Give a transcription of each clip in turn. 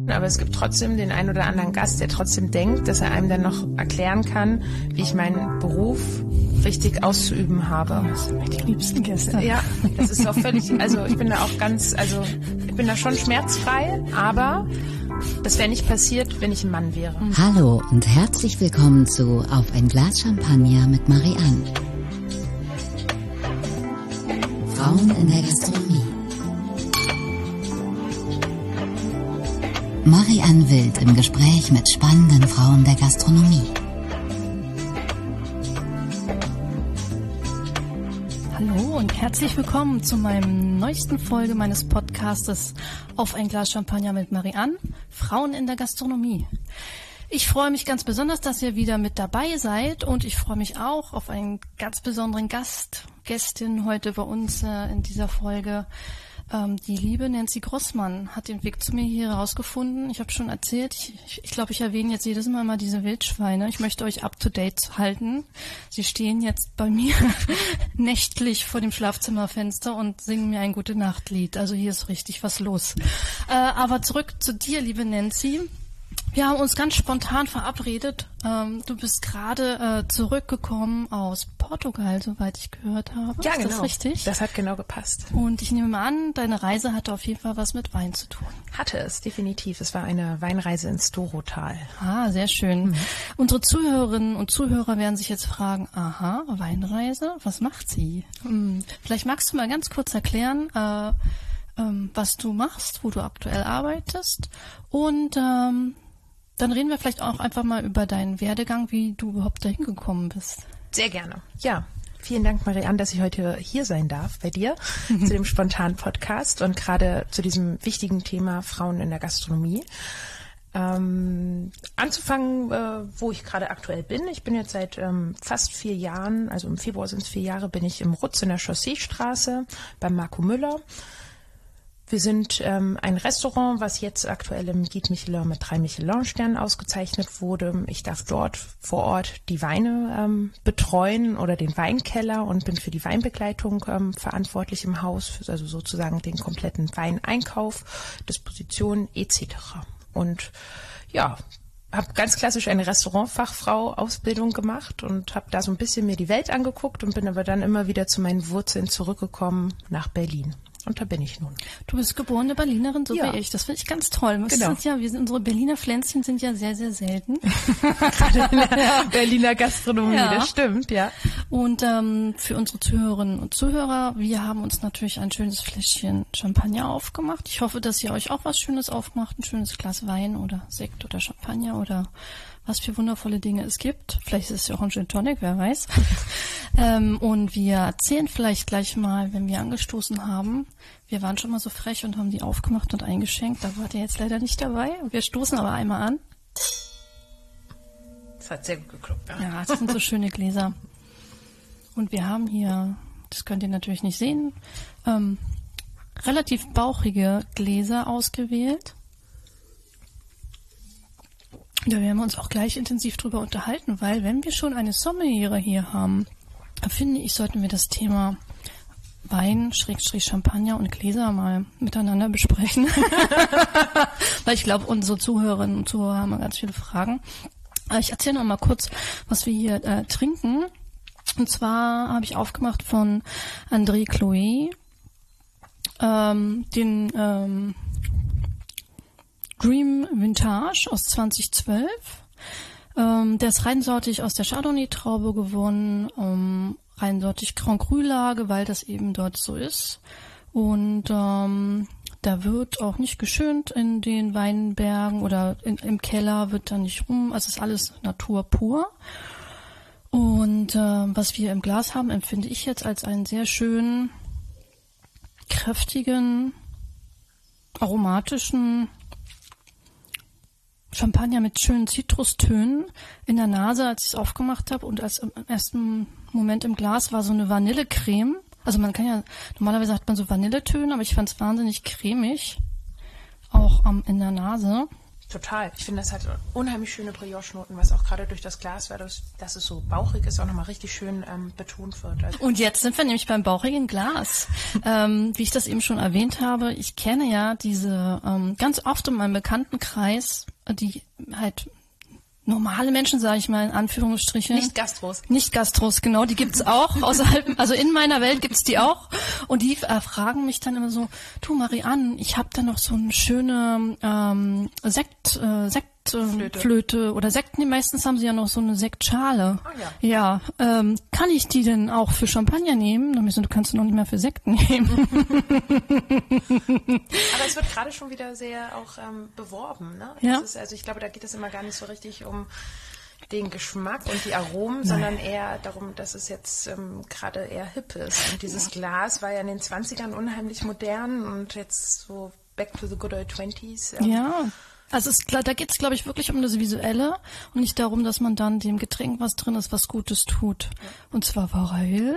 Aber es gibt trotzdem den einen oder anderen Gast, der trotzdem denkt, dass er einem dann noch erklären kann, wie ich meinen Beruf richtig auszuüben habe. Das sind die liebsten Gäste. Ja, das ist auch völlig, also ich bin da auch ganz, also ich bin da schon schmerzfrei, aber das wäre nicht passiert, wenn ich ein Mann wäre. Hallo und herzlich willkommen zu Auf ein Glas Champagner mit Marianne. Frauen in der Gastronomie. Marianne Wild im Gespräch mit spannenden Frauen der Gastronomie. Hallo und herzlich willkommen zu meinem neuesten Folge meines Podcastes Auf ein Glas Champagner mit Marianne, Frauen in der Gastronomie. Ich freue mich ganz besonders, dass ihr wieder mit dabei seid und ich freue mich auch auf einen ganz besonderen Gästin heute bei uns in dieser Folge. Die liebe Nancy Grossmann hat den Weg zu mir hier herausgefunden. Ich habe schon erzählt, ich glaube, ich erwähne jetzt jedes Mal diese Wildschweine. Ich möchte euch up to date halten. Sie stehen jetzt bei mir nächtlich vor dem Schlafzimmerfenster und singen mir ein Gute-Nacht-Lied. Also hier ist richtig was los. Aber zurück zu dir, liebe Nancy. Wir haben uns ganz spontan verabredet. Du bist gerade zurückgekommen aus Portugal, soweit ich gehört habe. Ja, ist genau. Das richtig? Das hat genau gepasst. Und ich nehme mal an, deine Reise hatte auf jeden Fall was mit Wein zu tun. Hatte es, definitiv. Es war eine Weinreise ins Dorotal. Ah, sehr schön. Unsere Zuhörerinnen und Zuhörer werden sich jetzt fragen, aha, Weinreise, was macht sie? Vielleicht magst du mal ganz kurz erklären, was du machst, wo du aktuell arbeitest und dann reden wir vielleicht auch einfach mal über deinen Werdegang, wie du überhaupt dahin gekommen bist. Sehr gerne. Ja, vielen Dank, Marianne, dass ich heute hier sein darf bei dir zu dem spontanen Podcast und gerade zu diesem wichtigen Thema Frauen in der Gastronomie. Anzufangen, wo ich gerade aktuell bin. Ich bin jetzt seit fast 4 Jahren, also im Februar sind es 4 Jahre, bin ich im Rutz in der Chausseestraße beim Marco Müller. Wir sind ein Restaurant, was jetzt aktuell im Guide Michelin mit 3 Michelin-Sternen ausgezeichnet wurde. Ich darf dort vor Ort die Weine betreuen oder den Weinkeller und bin für die Weinbegleitung verantwortlich im Haus, also sozusagen den kompletten Weineinkauf, Disposition etc. Und ja, habe ganz klassisch eine Restaurantfachfrau-Ausbildung gemacht und habe da so ein bisschen mir die Welt angeguckt und bin aber dann immer wieder zu meinen Wurzeln zurückgekommen nach Berlin. Und da bin ich nun. Du bist geborene Berlinerin, so Ja. wie ich. Das finde ich ganz toll. Genau. Unsere Berliner Pflänzchen sind ja sehr, sehr selten. Gerade in der Berliner Gastronomie, Ja. Das stimmt, ja. Und für unsere Zuhörerinnen und Zuhörer, wir haben uns natürlich ein schönes Fläschchen Champagner aufgemacht. Ich hoffe, dass ihr euch auch was Schönes aufmacht, ein schönes Glas Wein oder Sekt oder Champagner oder was für wundervolle Dinge es gibt. Vielleicht ist es ja auch ein Gin Tonic, wer weiß. Und wir erzählen vielleicht gleich mal, wenn wir angestoßen haben. Wir waren schon mal so frech und haben die aufgemacht und eingeschenkt. Da wart ihr jetzt leider nicht dabei. Wir stoßen aber einmal an. Das hat sehr gut geklappt. Ja, das sind so schöne Gläser. Und wir haben hier, das könnt ihr natürlich nicht sehen, relativ bauchige Gläser ausgewählt. Da werden wir uns auch gleich intensiv drüber unterhalten, weil wenn wir schon eine Sommeliere hier haben, finde ich, sollten wir das Thema Wein, Champagner und Gläser mal miteinander besprechen. Weil ich glaube, unsere Zuhörerinnen und Zuhörer haben ganz viele Fragen. Ich erzähle noch mal kurz, was wir hier trinken. Und zwar habe ich aufgemacht von André Chloé den Dream Vintage aus 2012. Der ist reinsortig aus der Chardonnay-Traube gewonnen, reinsortig Grand Cru-Lage, weil das eben dort so ist. Und da wird auch nicht geschönt in den Weinbergen oder im Keller wird da nicht rum. Also es ist alles Natur pur. Und was wir im Glas haben, empfinde ich jetzt als einen sehr schönen, kräftigen, aromatischen Champagner mit schönen Zitrustönen in der Nase, als ich es aufgemacht habe. Und als im ersten Moment im Glas war so eine Vanillecreme. Also man kann ja, normalerweise hat man so Vanilletöne, aber ich fand es wahnsinnig cremig. Auch in der Nase. Total. Ich finde, das hat unheimlich schöne Brioche-Noten, was auch gerade durch das Glas, weil dass es so bauchig ist, auch nochmal richtig schön betont wird. Also Und jetzt sind wir nämlich beim bauchigen Glas. Wie ich das eben schon erwähnt habe, ich kenne ja diese ganz oft in meinem Bekanntenkreis, die halt normale Menschen, sage ich mal in Anführungsstrichen. Nicht Gastros. Nicht Gastros, genau, die gibt's auch außerhalb, also in meiner Welt gibt's die auch. Und die fragen mich dann immer so, du Marianne, ich habe da noch so eine schöne Sektflöte oder Sekt, nee, meistens haben sie ja noch so eine Sektschale. Oh ja. Ja, kann ich die denn auch für Champagner nehmen? Dann so, du kannst sie noch nicht mehr für Sekt nehmen. Aber es wird gerade schon wieder sehr auch beworben, ne? Ja. Das ist, also ich glaube, da geht es immer gar nicht so richtig um den Geschmack und die Aromen, sondern eher darum, dass es jetzt gerade eher hip ist. Und dieses Glas war ja in den 20ern unheimlich modern und jetzt so back to the good old 20s. Ja. Also da geht es, glaube ich, wirklich um das Visuelle und nicht darum, dass man dann dem Getränk, was drin ist, was Gutes tut. Ja. Und zwar weil...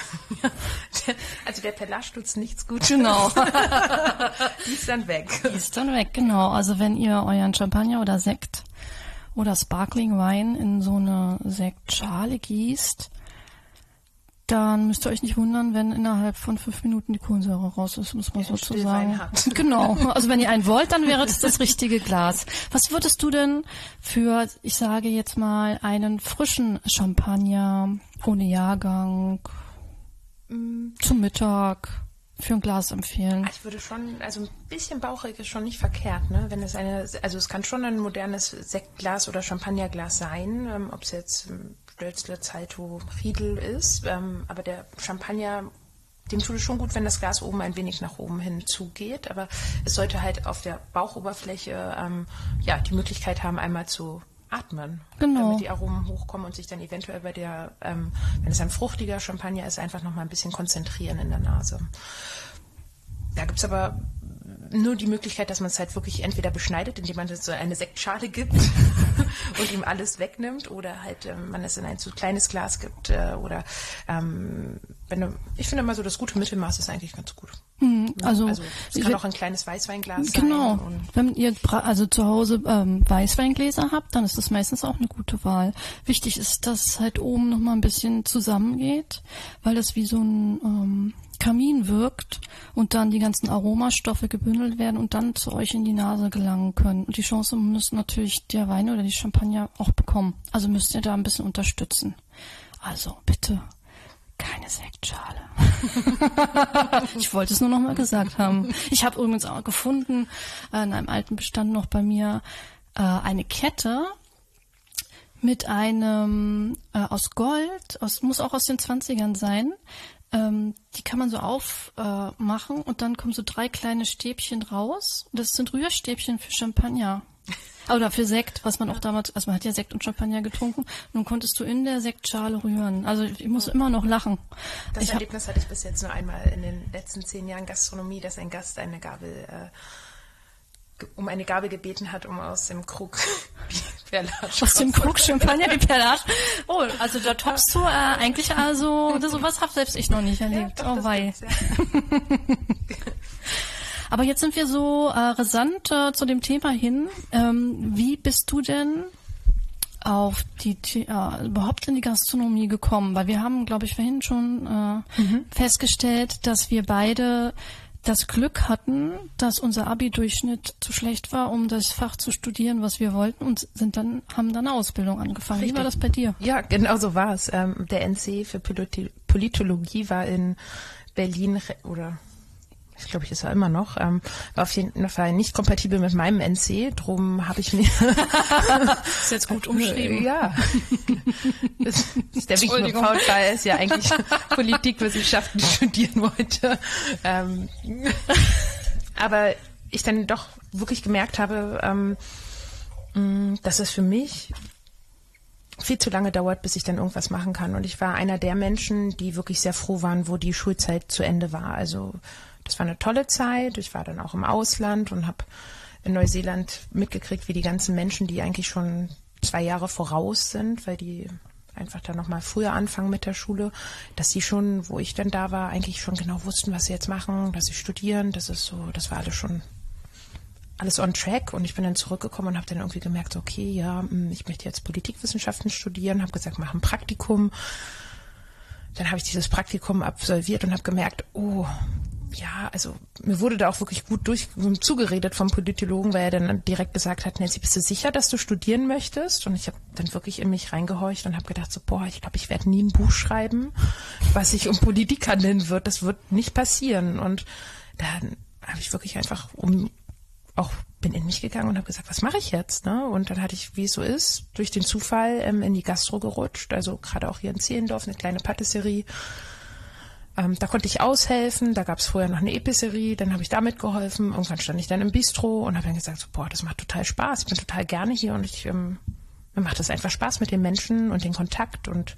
Also der Perlage tut's nichts Gutes. Genau. Die ist dann weg. Die ist dann weg, genau. Also wenn ihr euren Champagner oder Sekt oder Sparkling Wein in so eine Sektschale gießt, dann müsst ihr euch nicht wundern, wenn innerhalb von 5 Minuten die Kohlensäure raus ist, muss man sozusagen. Genau. Also wenn ihr einen wollt, dann wäre das richtige Glas. Was würdest du denn für, ich sage jetzt mal, einen frischen Champagner ohne Jahrgang zum Mittag für ein Glas empfehlen? Ich würde schon, also ein bisschen bauchig ist schon nicht verkehrt, ne? Wenn es also es kann schon ein modernes Sektglas oder Champagnerglas sein, ob es jetzt Stölzle, Zeito, Riedel ist, aber der Champagner, dem tut es schon gut, wenn das Glas oben ein wenig nach oben hin zugeht, aber es sollte halt auf der Bauchoberfläche die Möglichkeit haben, einmal zu atmen, genau, damit die Aromen hochkommen und sich dann eventuell bei der, wenn es ein fruchtiger Champagner ist, einfach nochmal ein bisschen konzentrieren in der Nase. Da gibt es aber nur die Möglichkeit, dass man es halt wirklich entweder beschneidet, indem man so eine Sektschale gibt und ihm alles wegnimmt, oder halt man es in ein zu kleines Glas gibt, oder ich finde immer so, das gute Mittelmaß ist eigentlich ganz gut. Also es kann auch ein kleines Weißweinglas sein. Genau. Wenn ihr also zu Hause Weißweingläser habt, dann ist das meistens auch eine gute Wahl. Wichtig ist, dass es halt oben noch mal ein bisschen zusammengeht, weil das wie so ein Kamin wirkt und dann die ganzen Aromastoffe gebündelt werden und dann zu euch in die Nase gelangen können. Und die Chance muss natürlich der Wein oder die Champagner auch bekommen. Also müsst ihr da ein bisschen unterstützen. Also bitte keine Sektschale. Ich wollte es nur noch mal gesagt haben. Ich habe übrigens auch gefunden, in einem alten Bestand noch bei mir, eine Kette mit einem aus Gold, muss auch aus den 20ern sein. Die kann man so aufmachen und dann kommen so 3 kleine Stäbchen raus. Das sind Rührstäbchen für Champagner. Oder für Sekt, was man auch damals, also man hat ja Sekt und Champagner getrunken. Nun konntest du in der Sektschale rühren. Also ich muss immer noch lachen. Das Erlebnis hatte ich bis jetzt nur einmal in den letzten 10 Jahren Gastronomie, dass ein Gast eine Gabel um eine Gabel gebeten hat, um aus dem Krug Perlage. Aus dem Krug Champagner die Perlage? Oh, also da toppst du eigentlich also, sowas habe selbst ich noch nicht erlebt. Ja, doch, oh wei. Aber jetzt sind wir so rasant zu dem Thema hin. Wie bist du denn auf überhaupt in die Gastronomie gekommen? Weil wir haben, glaube ich, vorhin schon festgestellt, dass wir beide das Glück hatten, dass unser Abi-Durchschnitt zu schlecht war, um das Fach zu studieren, was wir wollten, und haben dann eine Ausbildung angefangen. Richtig. Wie war das bei dir? Ja, genau so war es. Der NC für Politologie war in Berlin, oder ich glaube, es war immer noch, war auf jeden Fall nicht kompatibel mit meinem NC, drum habe ich mir... ist jetzt gut umschrieben. Ja. Das ist der Weg mit Paul, weil es ja eigentlich Politikwissenschaften studieren wollte. Aber ich dann doch wirklich gemerkt habe, dass es für mich viel zu lange dauert, bis ich dann irgendwas machen kann. Und ich war einer der Menschen, die wirklich sehr froh waren, wo die Schulzeit zu Ende war. Also das war eine tolle Zeit. Ich war dann auch im Ausland und habe in Neuseeland mitgekriegt, wie die ganzen Menschen, die eigentlich schon 2 Jahre voraus sind, weil die einfach dann nochmal früher anfangen mit der Schule, dass sie schon, wo ich dann da war, eigentlich schon genau wussten, was sie jetzt machen, dass sie studieren. Das war alles schon alles on track und ich bin dann zurückgekommen und habe dann irgendwie gemerkt, okay, ja, ich möchte jetzt Politikwissenschaften studieren, habe gesagt, mach ein Praktikum. Dann habe ich dieses Praktikum absolviert und habe gemerkt, oh, ja, also mir wurde da auch wirklich gut zugeredet vom Politologen, weil er dann direkt gesagt hat, Nancy, bist du sicher, dass du studieren möchtest? Und ich habe dann wirklich in mich reingehorcht und habe gedacht, so, boah, ich glaube, ich werde nie ein Buch schreiben, was sich um Politik handeln wird. Das wird nicht passieren. Und dann habe ich wirklich einfach bin in mich gegangen und habe gesagt, was mache ich jetzt? Ne? Und dann hatte ich, wie es so ist, durch den Zufall in die Gastro gerutscht. Also gerade auch hier in Zehlendorf, eine kleine Patisserie. Da konnte ich aushelfen, da gab es vorher noch eine Epicerie, dann habe ich damit geholfen. Irgendwann stand ich dann im Bistro und habe dann gesagt, so, boah, das macht total Spaß, ich bin total gerne hier und mir macht es einfach Spaß mit den Menschen und den Kontakt und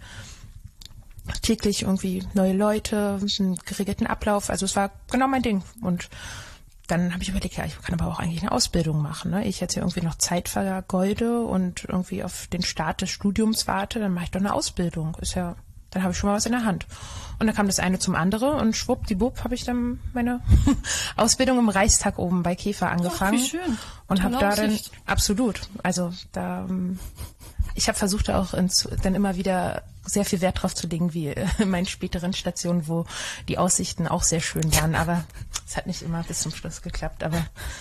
täglich irgendwie neue Leute, einen geregelten Ablauf. Also es war genau mein Ding. Und dann habe ich überlegt, ja, ich kann aber auch eigentlich eine Ausbildung machen. Ne? Ich jetzt hier irgendwie noch Zeit vergeude und irgendwie auf den Start des Studiums warte, dann mache ich doch eine Ausbildung. Dann habe ich schon mal was in der Hand. Und dann kam das eine zum anderen und schwuppdiwupp habe ich dann meine Ausbildung im Reichstag oben bei Käfer angefangen. Ach, wie schön. Und habe da dann, absolut, also da, ich habe versucht auch dann immer wieder sehr viel Wert drauf zu legen, wie in meinen späteren Stationen, wo die Aussichten auch sehr schön waren, aber es hat nicht immer bis zum Schluss geklappt, aber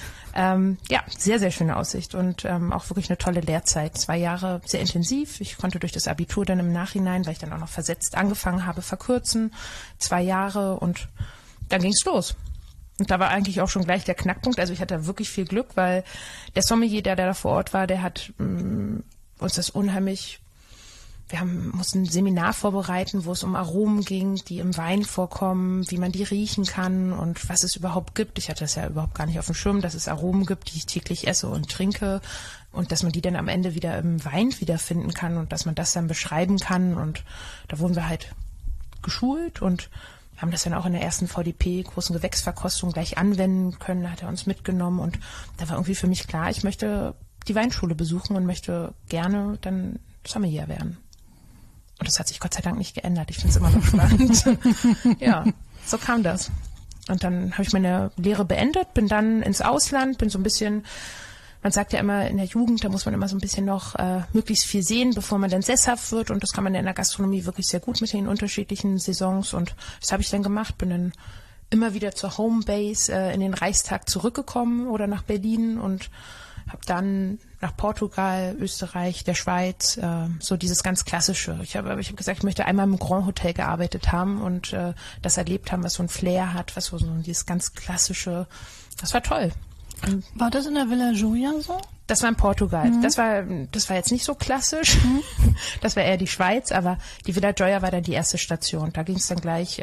ja, sehr, sehr schöne Aussicht und auch wirklich eine tolle Lehrzeit. 2 Jahre sehr intensiv. Ich konnte durch das Abitur dann im Nachhinein, weil ich dann auch noch versetzt angefangen habe, verkürzen. 2 Jahre und dann ging's los. Und da war eigentlich auch schon gleich der Knackpunkt. Also ich hatte wirklich viel Glück, weil der Sommelier, der da vor Ort war, der hat uns das unheimlich... Wir mussten ein Seminar vorbereiten, wo es um Aromen ging, die im Wein vorkommen, wie man die riechen kann und was es überhaupt gibt. Ich hatte das ja überhaupt gar nicht auf dem Schirm, dass es Aromen gibt, die ich täglich esse und trinke und dass man die dann am Ende wieder im Wein wiederfinden kann und dass man das dann beschreiben kann. Und da wurden wir halt geschult und haben das dann auch in der ersten VDP, großen Gewächsverkostung, gleich anwenden können. Da hat er uns mitgenommen und da war irgendwie für mich klar, ich möchte die Weinschule besuchen und möchte gerne dann Sommelier werden. Und das hat sich Gott sei Dank nicht geändert. Ich finde es immer noch spannend. Ja, so kam das. Und dann habe ich meine Lehre beendet, bin dann ins Ausland, bin so ein bisschen, man sagt ja immer in der Jugend, da muss man immer so ein bisschen noch möglichst viel sehen, bevor man dann sesshaft wird. Und das kann man ja in der Gastronomie wirklich sehr gut mit den unterschiedlichen Saisons. Und das habe ich dann gemacht, bin dann immer wieder zur Homebase in den Reichstag zurückgekommen oder nach Berlin und habe dann nach Portugal, Österreich, der Schweiz, so dieses ganz Klassische. Ich hab gesagt, ich möchte einmal im Grand Hotel gearbeitet haben und das erlebt haben, was so ein Flair hat, was so dieses ganz Klassische. Das war toll. War das in der Villa Joia so? Das war in Portugal. Mhm. Das war jetzt nicht so klassisch. Mhm. Das war eher die Schweiz, aber die Villa Joia war dann die erste Station. Da ging es dann gleich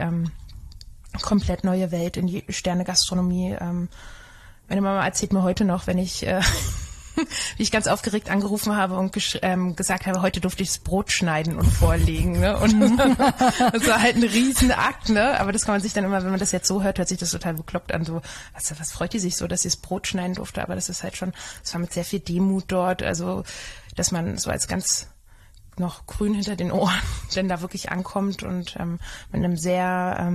komplett neue Welt in die Sterne-Gastronomie. Meine Mama erzählt mir heute noch, wenn ich, wie ich ganz aufgeregt angerufen habe und gesagt habe, heute durfte ich das Brot schneiden und vorlegen. Ne? Und das war halt ein Riesenakt, ne? Aber das kann man sich dann immer, wenn man das jetzt so hört, hört sich das total bekloppt an. So, was freut die sich so, dass sie das Brot schneiden durfte? Aber das ist halt schon, es war mit sehr viel Demut dort. Also, dass man so als ganz noch grün hinter den Ohren denn da wirklich ankommt und mit einem sehr,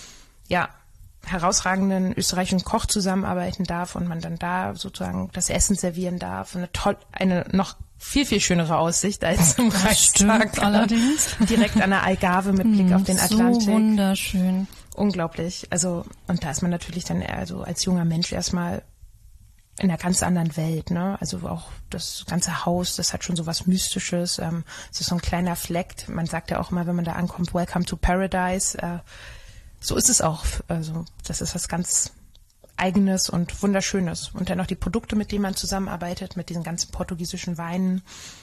herausragenden österreichischen Koch zusammenarbeiten darf und man dann da sozusagen das Essen servieren darf. Eine noch viel, viel schönere Aussicht als im Reichstag. Allerdings. Direkt an der Algarve mit Blick auf den Atlantik. So wunderschön. Unglaublich. Also, und da ist man natürlich dann also als junger Mensch erstmal in einer ganz anderen Welt, ne? Also auch das ganze Haus, das hat schon so was Mystisches. Es ist so ein kleiner Fleck. Man sagt ja auch immer, wenn man da ankommt, Welcome to Paradise. So ist es auch. Also das ist was ganz Eigenes und Wunderschönes. Und dann auch die Produkte, mit denen man zusammenarbeitet, mit diesen ganzen portugiesischen Weinen.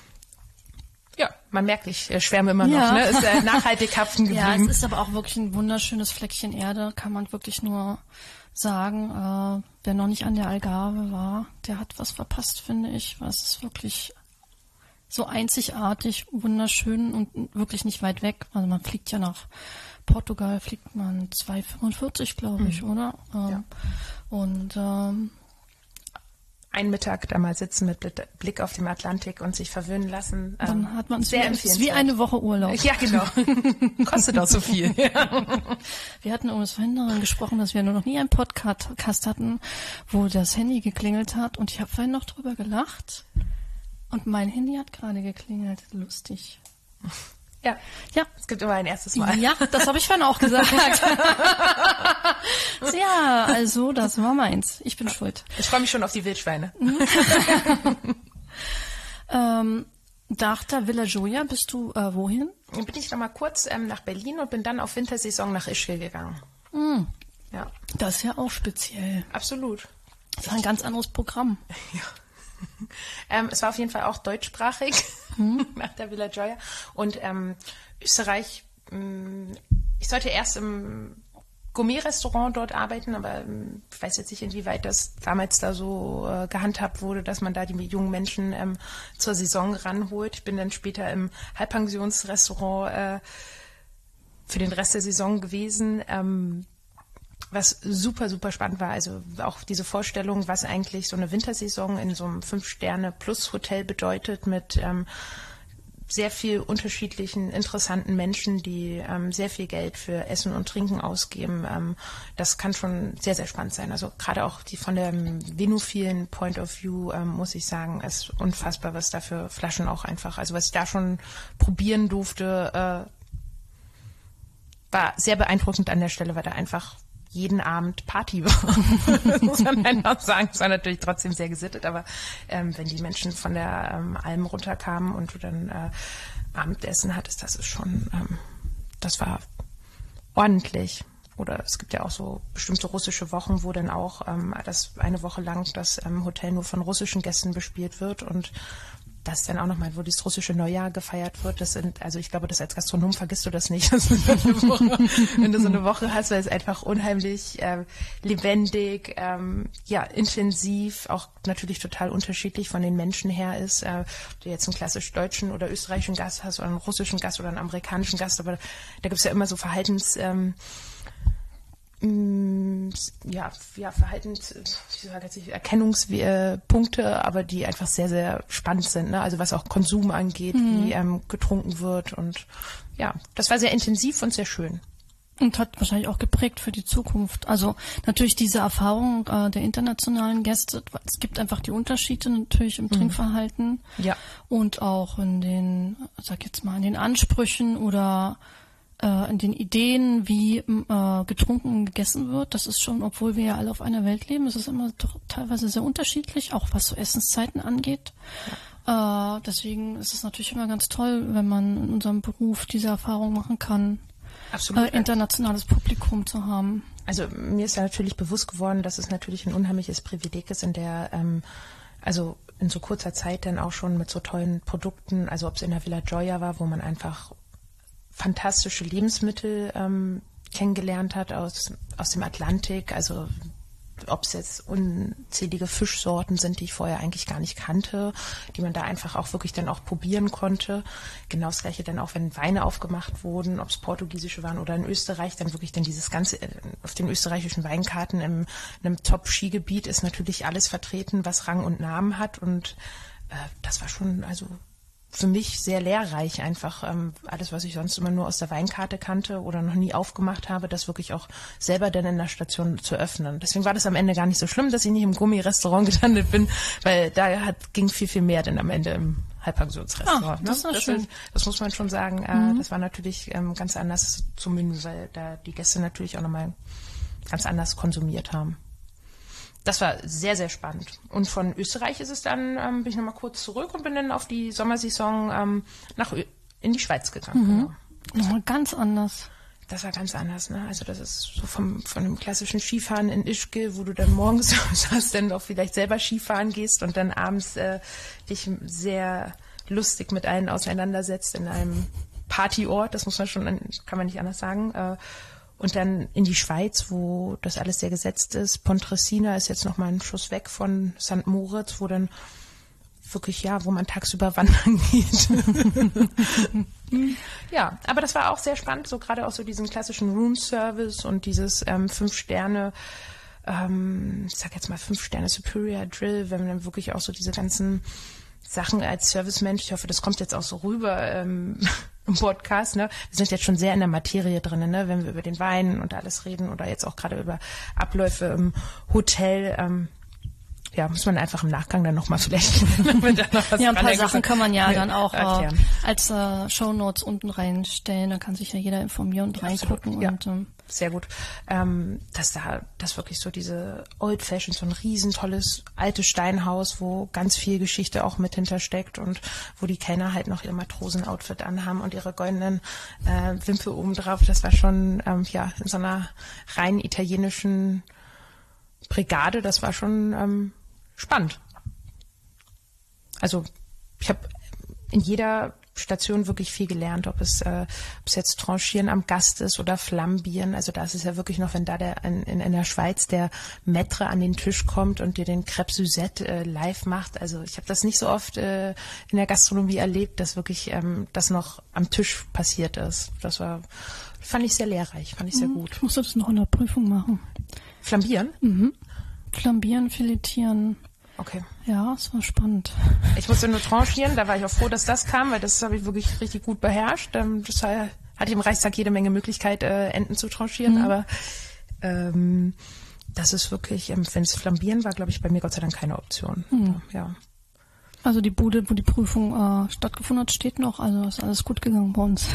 Ja, man merkt, ich schwärme immer noch. Ne? Ist nachhaltig haften geblieben. Ja, es ist aber auch wirklich ein wunderschönes Fleckchen Erde, kann man wirklich nur sagen. Wer noch nicht an der Algarve war, der hat was verpasst, finde ich. Es ist wirklich so einzigartig, wunderschön und wirklich nicht weit weg. Also man fliegt ja nach Portugal, fliegt man 2,45, glaube ich, oder? Ja. Und einen Mittag da mal sitzen mit Blick auf den Atlantik und sich verwöhnen lassen. Dann hat man es sehr wie eine Woche Urlaub. Ja, genau. Kostet auch so viel. Ja. Wir hatten übrigens vorhin daran gesprochen, dass wir noch nie einen Podcast hatten, wo das Handy geklingelt hat. Und ich habe vorhin noch drüber gelacht. Und mein Handy hat gerade geklingelt. Lustig. Ja. Es gibt immer ein erstes Mal. Ja, das habe ich vorhin auch gesagt. Ja, also das war meins. Ich bin schuld. Ich freue mich schon auf die Wildschweine. Nach der Villa Gioia bist du wohin? Dann bin ich noch mal kurz nach Berlin und bin dann auf Wintersaison nach Ischgl gegangen. Ja. Das ist ja auch speziell. Absolut. Das war ein ganz anderes Programm. Ja. Es war auf jeden Fall auch deutschsprachig nach der Villa Gioia. Und Österreich, ich sollte erst im Gourmet-Restaurant dort arbeiten, aber ich weiß jetzt nicht, inwieweit das damals da so gehandhabt wurde, dass man da die jungen Menschen zur Saison ranholt. Ich bin dann später im Halbpensionsrestaurant für den Rest der Saison gewesen. Was super, super spannend war, also auch diese Vorstellung, was eigentlich so eine Wintersaison in so einem 5-Sterne-Plus-Hotel bedeutet, mit sehr viel unterschiedlichen, interessanten Menschen, die sehr viel Geld für Essen und Trinken ausgeben. Das kann schon sehr, sehr spannend sein. Also gerade auch die von der venophilen Point of View, muss ich sagen, ist unfassbar, was da für Flaschen auch einfach, also was ich da schon probieren durfte, war sehr beeindruckend an der Stelle, weil da einfach jeden Abend Party war. Das muss man einfach sagen. Es war natürlich trotzdem sehr gesittet, aber wenn die Menschen von der Alm runterkamen und du dann Abendessen hattest, das ist schon, das war ordentlich. Oder es gibt ja auch so bestimmte russische Wochen, wo dann auch das eine Woche lang das Hotel nur von russischen Gästen bespielt wird und das dann auch nochmal, wo das russische Neujahr gefeiert wird. Das sind, also ich glaube, das als Gastronom vergisst du das nicht, wenn du so eine Woche hast, weil es einfach unheimlich lebendig, intensiv, auch natürlich total unterschiedlich von den Menschen her ist. Ob du jetzt einen klassisch deutschen oder österreichischen Gast hast oder einen russischen Gast oder einen amerikanischen Gast, aber da gibt es ja immer so Erkennungspunkte, aber die einfach sehr, sehr spannend sind, ne? Also was auch Konsum angeht, wie getrunken wird und ja, das war sehr intensiv und sehr schön. Und hat wahrscheinlich auch geprägt für die Zukunft. Also natürlich diese Erfahrung der internationalen Gäste, es gibt einfach die Unterschiede natürlich im Trinkverhalten und auch in den, in den Ansprüchen oder in den Ideen, wie getrunken und gegessen wird. Das ist schon, obwohl wir ja alle auf einer Welt leben, ist es immer doch teilweise sehr unterschiedlich, auch was so Essenszeiten angeht. Ja. Deswegen ist es natürlich immer ganz toll, wenn man in unserem Beruf diese Erfahrung machen kann, internationales Publikum zu haben. Also mir ist ja natürlich bewusst geworden, dass es natürlich ein unheimliches Privileg ist, in der also in so kurzer Zeit dann auch schon mit so tollen Produkten, also ob es in der Villa Gioia war, wo man einfach fantastische Lebensmittel kennengelernt hat aus dem Atlantik, also ob es jetzt unzählige Fischsorten sind, die ich vorher eigentlich gar nicht kannte, die man da einfach auch wirklich dann auch probieren konnte. Genau das Gleiche dann auch, wenn Weine aufgemacht wurden, ob es portugiesische waren oder in Österreich, dann wirklich dann dieses Ganze auf den österreichischen Weinkarten in einem Top-Skigebiet ist natürlich alles vertreten, was Rang und Namen hat und das war schon, also für mich sehr lehrreich einfach, alles, was ich sonst immer nur aus der Weinkarte kannte oder noch nie aufgemacht habe, das wirklich auch selber dann in der Station zu öffnen. Deswegen war das am Ende gar nicht so schlimm, dass ich nicht im Gourmet-Restaurant gelandet bin, weil da ging viel, viel mehr dann am Ende im Halbpensionsrestaurant. Das war schön. Das muss man schon sagen. Das war natürlich ganz anders zum Menü, weil da die Gäste natürlich auch nochmal ganz anders konsumiert haben. Das war sehr, sehr spannend. Und von Österreich ist es dann, bin ich nochmal kurz zurück und bin dann auf die Sommersaison in die Schweiz gegangen. Nochmal ganz anders. Das war ganz anders, ne? Also das ist so von dem klassischen Skifahren in Ischgl, wo du dann morgens dann auch vielleicht selber Skifahren gehst und dann abends dich sehr lustig mit allen auseinandersetzt in einem Partyort. Das kann man nicht anders sagen. Und dann in die Schweiz, wo das alles sehr gesetzt ist. Pontresina ist jetzt noch mal ein Schuss weg von St. Moritz, wo dann wirklich, wo man tagsüber wandern geht. Ja, aber das war auch sehr spannend, so gerade auch so diesen klassischen Room-Service und dieses 5-Sterne ich sag jetzt mal 5 Sterne Superior Drill, wenn man dann wirklich auch so diese ganzen Sachen als Servicemensch, ich hoffe, das kommt jetzt auch so rüber im Podcast, ne? Wir sind jetzt schon sehr in der Materie drin, ne? Wenn wir über den Wein und alles reden oder jetzt auch gerade über Abläufe im Hotel, muss man einfach im Nachgang dann nochmal vielleicht damit noch was ein paar Sachen kann man dann auch als Shownotes unten reinstellen, da kann sich ja jeder informieren und reingucken. Ja. Und, sehr gut. Das wirklich so diese Old Fashioned, so ein riesen tolles altes Steinhaus, wo ganz viel Geschichte auch mit hintersteckt und wo die Kellner halt noch ihr Matrosenoutfit anhaben und ihre goldenen Wimpel oben drauf. Das war schon in so einer rein italienischen Brigade, das war schon spannend. Also ich habe in jeder Station wirklich viel gelernt, ob es jetzt Tranchieren am Gast ist oder Flambieren. Also da ist es ja wirklich noch, wenn da in der Schweiz der Maître an den Tisch kommt und dir den Crêpe Suzette live macht. Also ich habe das nicht so oft in der Gastronomie erlebt, dass wirklich das noch am Tisch passiert ist. Fand ich sehr lehrreich, fand ich sehr gut. Ich musste das noch in der Prüfung machen. Flambieren? Mhm. Flambieren, filetieren. Okay. Ja, es war spannend. Ich musste nur tranchieren, da war ich auch froh, dass das kam, weil das habe ich wirklich richtig gut beherrscht. Das hatte ich im Reichstag jede Menge Möglichkeit, Enten zu tranchieren, aber das ist wirklich, wenn es Flambieren war, glaube ich, bei mir Gott sei Dank keine Option. Ja. Also die Bude, wo die Prüfung stattgefunden hat, steht noch, also ist alles gut gegangen bei uns.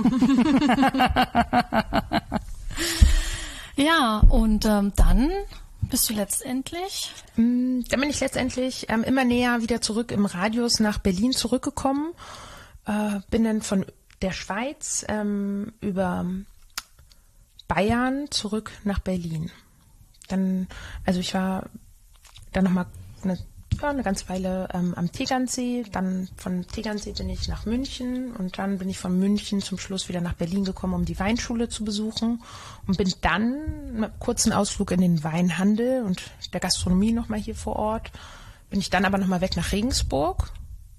Ja, und dann bist du letztendlich? Dann bin ich letztendlich immer näher wieder zurück im Radius nach Berlin zurückgekommen. Bin dann von der Schweiz über Bayern zurück nach Berlin. Ich war dann nochmal eine ganze Weile am Tegernsee. Dann von Tegernsee bin ich nach München und dann bin ich von München zum Schluss wieder nach Berlin gekommen, um die Weinschule zu besuchen und bin dann mit einem kurzen Ausflug in den Weinhandel und der Gastronomie nochmal hier vor Ort. Bin ich dann aber nochmal weg nach Regensburg,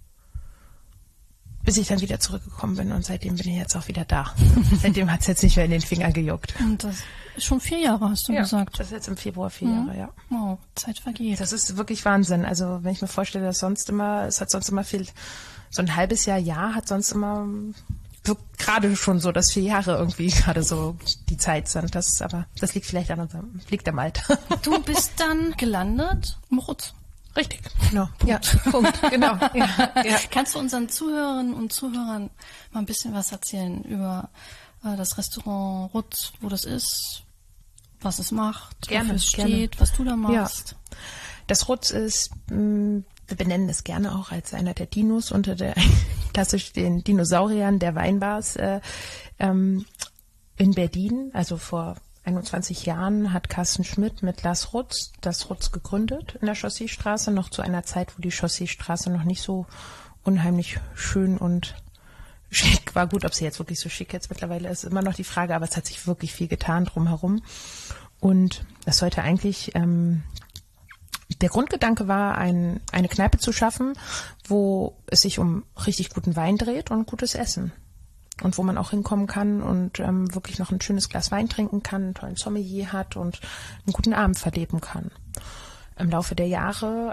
bis ich dann wieder zurückgekommen bin und seitdem bin ich jetzt auch wieder da. Seitdem hat es jetzt nicht mehr in den Fingern gejuckt. Und das ist schon 4 Jahre, hast du gesagt. Das ist jetzt im Februar 4 Jahre, ja. Wow, Zeit vergeht. Das ist wirklich Wahnsinn. Also wenn ich mir vorstelle, dass es hat sonst immer viel, so ein halbes Jahr hat sonst immer gerade schon so, dass 4 Jahre irgendwie gerade so die Zeit sind. Das liegt vielleicht liegt am Alter. Du bist dann gelandet im Rutz. Richtig, genau. Ja, Punkt, genau. Ja. Kannst du unseren Zuhörerinnen und Zuhörern mal ein bisschen was erzählen über das Restaurant Rutz, wo das ist, was es macht, wofür es steht, was du da machst? Ja. Das Rutz ist, wir benennen es gerne auch als einer der Dinos unter klassisch den Dinosauriern der Weinbars in Berlin, also vor 21 Jahren hat Carsten Schmidt mit Lars Rutz das Rutz gegründet in der Chausseestraße, noch zu einer Zeit, wo die Chausseestraße noch nicht so unheimlich schön und schick war. Gut, ob sie jetzt wirklich so schick jetzt mittlerweile ist, immer noch die Frage, aber es hat sich wirklich viel getan drumherum. Und das sollte eigentlich, der Grundgedanke war, eine Kneipe zu schaffen, wo es sich um richtig guten Wein dreht und gutes Essen. Und wo man auch hinkommen kann und wirklich noch ein schönes Glas Wein trinken kann, einen tollen Sommelier hat und einen guten Abend verleben kann. Im Laufe der Jahre,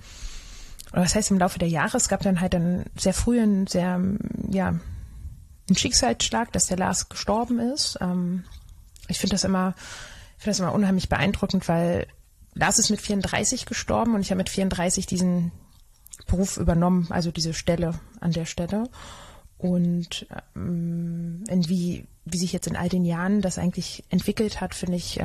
es gab dann halt sehr früh einen Schicksalsschlag, dass der Lars gestorben ist. Ich finde das immer unheimlich beeindruckend, weil Lars ist mit 34 gestorben und ich habe mit 34 diesen Beruf übernommen, also diese Stelle an der Stelle. Und wie sich jetzt in all den Jahren das eigentlich entwickelt hat, finde ich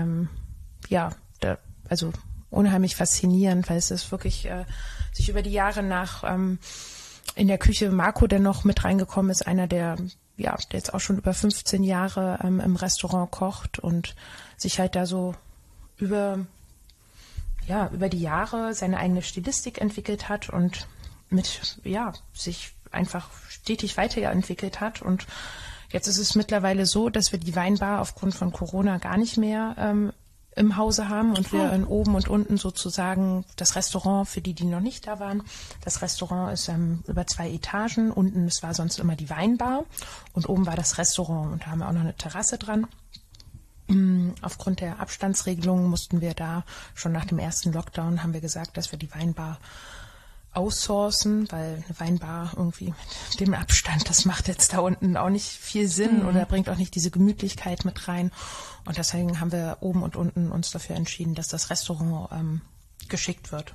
unheimlich faszinierend, weil es ist wirklich sich über die Jahre nach in der Küche Marco, der noch mit reingekommen ist, einer der jetzt auch schon über 15 Jahre im Restaurant kocht und sich halt da so über die Jahre seine eigene Stilistik entwickelt hat und sich einfach stetig weiterentwickelt hat. Und jetzt ist es mittlerweile so, dass wir die Weinbar aufgrund von Corona gar nicht mehr im Hause haben und wir in oben und unten sozusagen das Restaurant, für die noch nicht da waren, das Restaurant ist über 2 Etagen, unten, es war sonst immer die Weinbar und oben war das Restaurant und da haben wir auch noch eine Terrasse dran. Aufgrund der Abstandsregelungen mussten wir da schon nach dem ersten Lockdown, haben wir gesagt, dass wir die Weinbar outsourcen, weil eine Weinbar irgendwie mit dem Abstand, das macht jetzt da unten auch nicht viel Sinn oder bringt auch nicht diese Gemütlichkeit mit rein. Und deswegen haben wir oben und unten uns dafür entschieden, dass das Restaurant geschickt wird.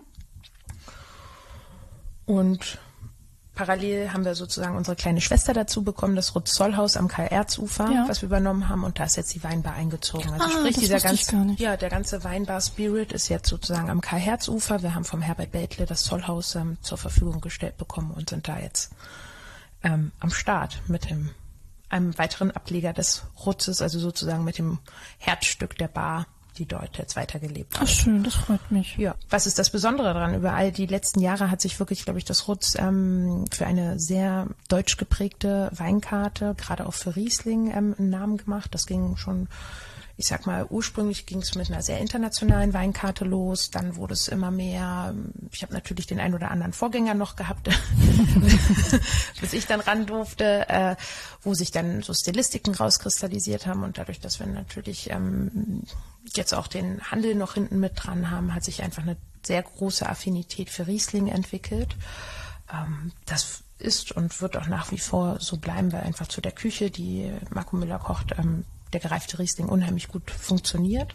Und parallel haben wir sozusagen unsere kleine Schwester dazu bekommen, das Rutz-Zollhaus am Karl-Erz-Ufer, was wir übernommen haben, und da ist jetzt die Weinbar eingezogen. Also sprich, der ganze Weinbar-Spirit ist jetzt sozusagen am Karl-Erz-Ufer. Wir haben vom Herbert Beltle das Zollhaus zur Verfügung gestellt bekommen und sind da jetzt am Start mit einem weiteren Ableger des Rutzes, also sozusagen mit dem Herzstück der Bar, die dort jetzt weitergelebt wird. Ach schön, das freut mich. Ja, was ist das Besondere daran? Über all die letzten Jahre hat sich wirklich, glaube ich, das Rutz für eine sehr deutsch geprägte Weinkarte, gerade auch für Riesling, einen Namen gemacht. Das ging schon, ich sag mal, ursprünglich ging es mit einer sehr internationalen Weinkarte los. Dann wurde es immer mehr. Ich habe natürlich den ein oder anderen Vorgänger noch gehabt, bis ich dann ran durfte, wo sich dann so Stilistiken rauskristallisiert haben. Und dadurch, dass wir natürlich jetzt auch den Handel noch hinten mit dran haben, hat sich einfach eine sehr große Affinität für Riesling entwickelt. Das ist und wird auch nach wie vor so bleiben, weil einfach zu der Küche, die Marco Müller kocht, der gereifte Riesling unheimlich gut funktioniert.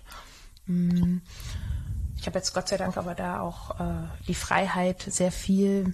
Ich habe jetzt Gott sei Dank aber da auch die Freiheit, sehr viel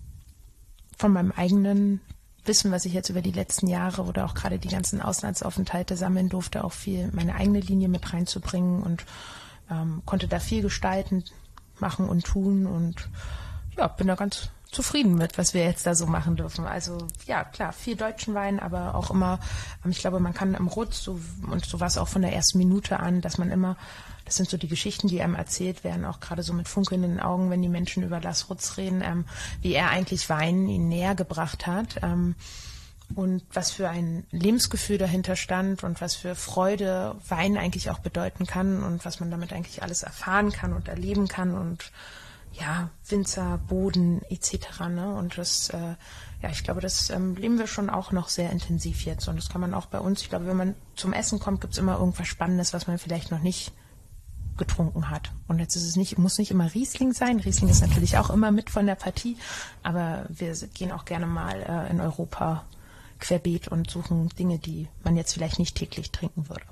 von meinem eigenen Wissen, was ich jetzt über die letzten Jahre oder auch gerade die ganzen Auslandsaufenthalte sammeln durfte, auch viel meine eigene Linie mit reinzubringen und konnte da viel gestalten, machen und tun und ja, bin da ganz zufrieden mit, was wir jetzt da so machen dürfen. Also ja, klar, viel deutschen Wein, aber auch immer, ich glaube, man kann im Rutz, und so war es auch von der ersten Minute an, dass man immer, das sind so die Geschichten, die einem erzählt werden, auch gerade so mit funkelnden Augen, wenn die Menschen über Lars Rutz reden, wie er eigentlich Wein ihnen näher gebracht hat und was für ein Lebensgefühl dahinter stand und was für Freude Wein eigentlich auch bedeuten kann und was man damit eigentlich alles erfahren kann und erleben kann und ja, Winzer, Boden etc. Ne? Und das, ich glaube, das leben wir schon auch noch sehr intensiv jetzt. Und das kann man auch bei uns, ich glaube, wenn man zum Essen kommt, gibt es immer irgendwas Spannendes, was man vielleicht noch nicht getrunken hat. Und jetzt ist es nicht, muss nicht immer Riesling sein. Riesling ist natürlich auch immer mit von der Partie, aber wir gehen auch gerne mal in Europa querbeet und suchen Dinge, die man jetzt vielleicht nicht täglich trinken würde.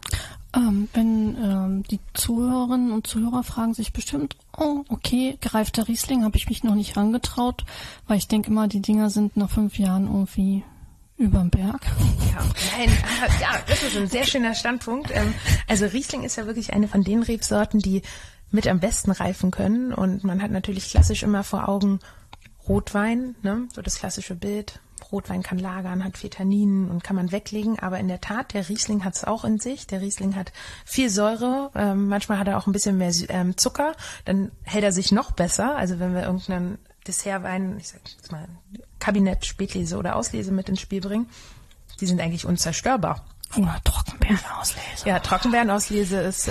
Wenn die Zuhörerinnen und Zuhörer fragen sich bestimmt, oh, okay, gereifter Riesling habe ich mich noch nicht rangetraut, weil ich denke immer, die Dinger sind nach 5 Jahren irgendwie überm Berg. Ja, das ist ein sehr schöner Standpunkt. Also Riesling ist ja wirklich eine von den Rebsorten, die mit am besten reifen können und man hat natürlich klassisch immer vor Augen Rotwein, ne, so das klassische Bild. Rotwein kann lagern, hat viel Tanninen und kann man weglegen, aber in der Tat, der Riesling hat es auch in sich. Der Riesling hat viel Säure, manchmal hat er auch ein bisschen mehr Zucker, dann hält er sich noch besser. Also wenn wir irgendeinen Dessertwein, ich sag jetzt mal Kabinett, Spätlese oder Auslese mit ins Spiel bringen, die sind eigentlich unzerstörbar. Oder Trockenbeerenauslese. Ja, Trockenbeerenauslese ist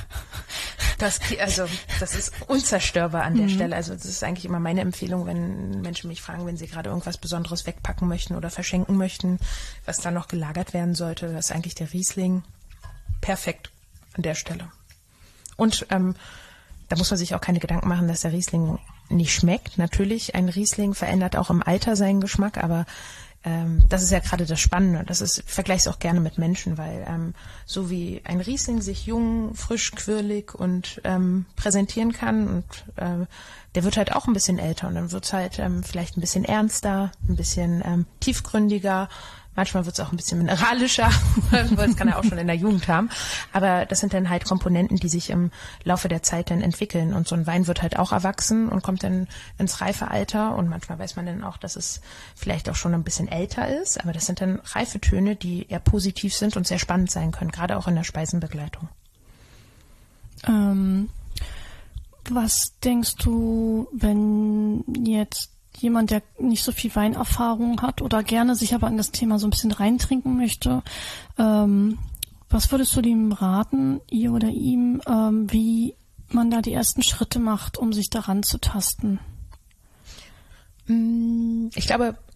das ist unzerstörbar an der Stelle. Also das ist eigentlich immer meine Empfehlung, wenn Menschen mich fragen, wenn sie gerade irgendwas Besonderes wegpacken möchten oder verschenken möchten, was da noch gelagert werden sollte, das ist eigentlich der Riesling perfekt an der Stelle. Und da muss man sich auch keine Gedanken machen, dass der Riesling nicht schmeckt. Natürlich, ein Riesling verändert auch im Alter seinen Geschmack, aber das ist ja gerade das Spannende. Ich vergleiche es auch gerne mit Menschen, weil so wie ein Riesling sich jung, frisch, quirlig und präsentieren kann und der wird halt auch ein bisschen älter und dann wird es halt vielleicht ein bisschen ernster, ein bisschen tiefgründiger. Manchmal wird es auch ein bisschen mineralischer, das kann er auch schon in der Jugend haben. Aber das sind dann halt Komponenten, die sich im Laufe der Zeit dann entwickeln. Und so ein Wein wird halt auch erwachsen und kommt dann ins reife Alter. Und manchmal weiß man dann auch, dass es vielleicht auch schon ein bisschen älter ist. Aber das sind dann reife Töne, die eher positiv sind und sehr spannend sein können, gerade auch in der Speisenbegleitung. Was denkst du, wenn jetzt jemand, der nicht so viel Weinerfahrung hat oder gerne sich aber in das Thema so ein bisschen reintrinken möchte, was würdest du dem raten, ihr oder ihm, wie man da die ersten Schritte macht, um sich daran zu tasten? Ich glaube,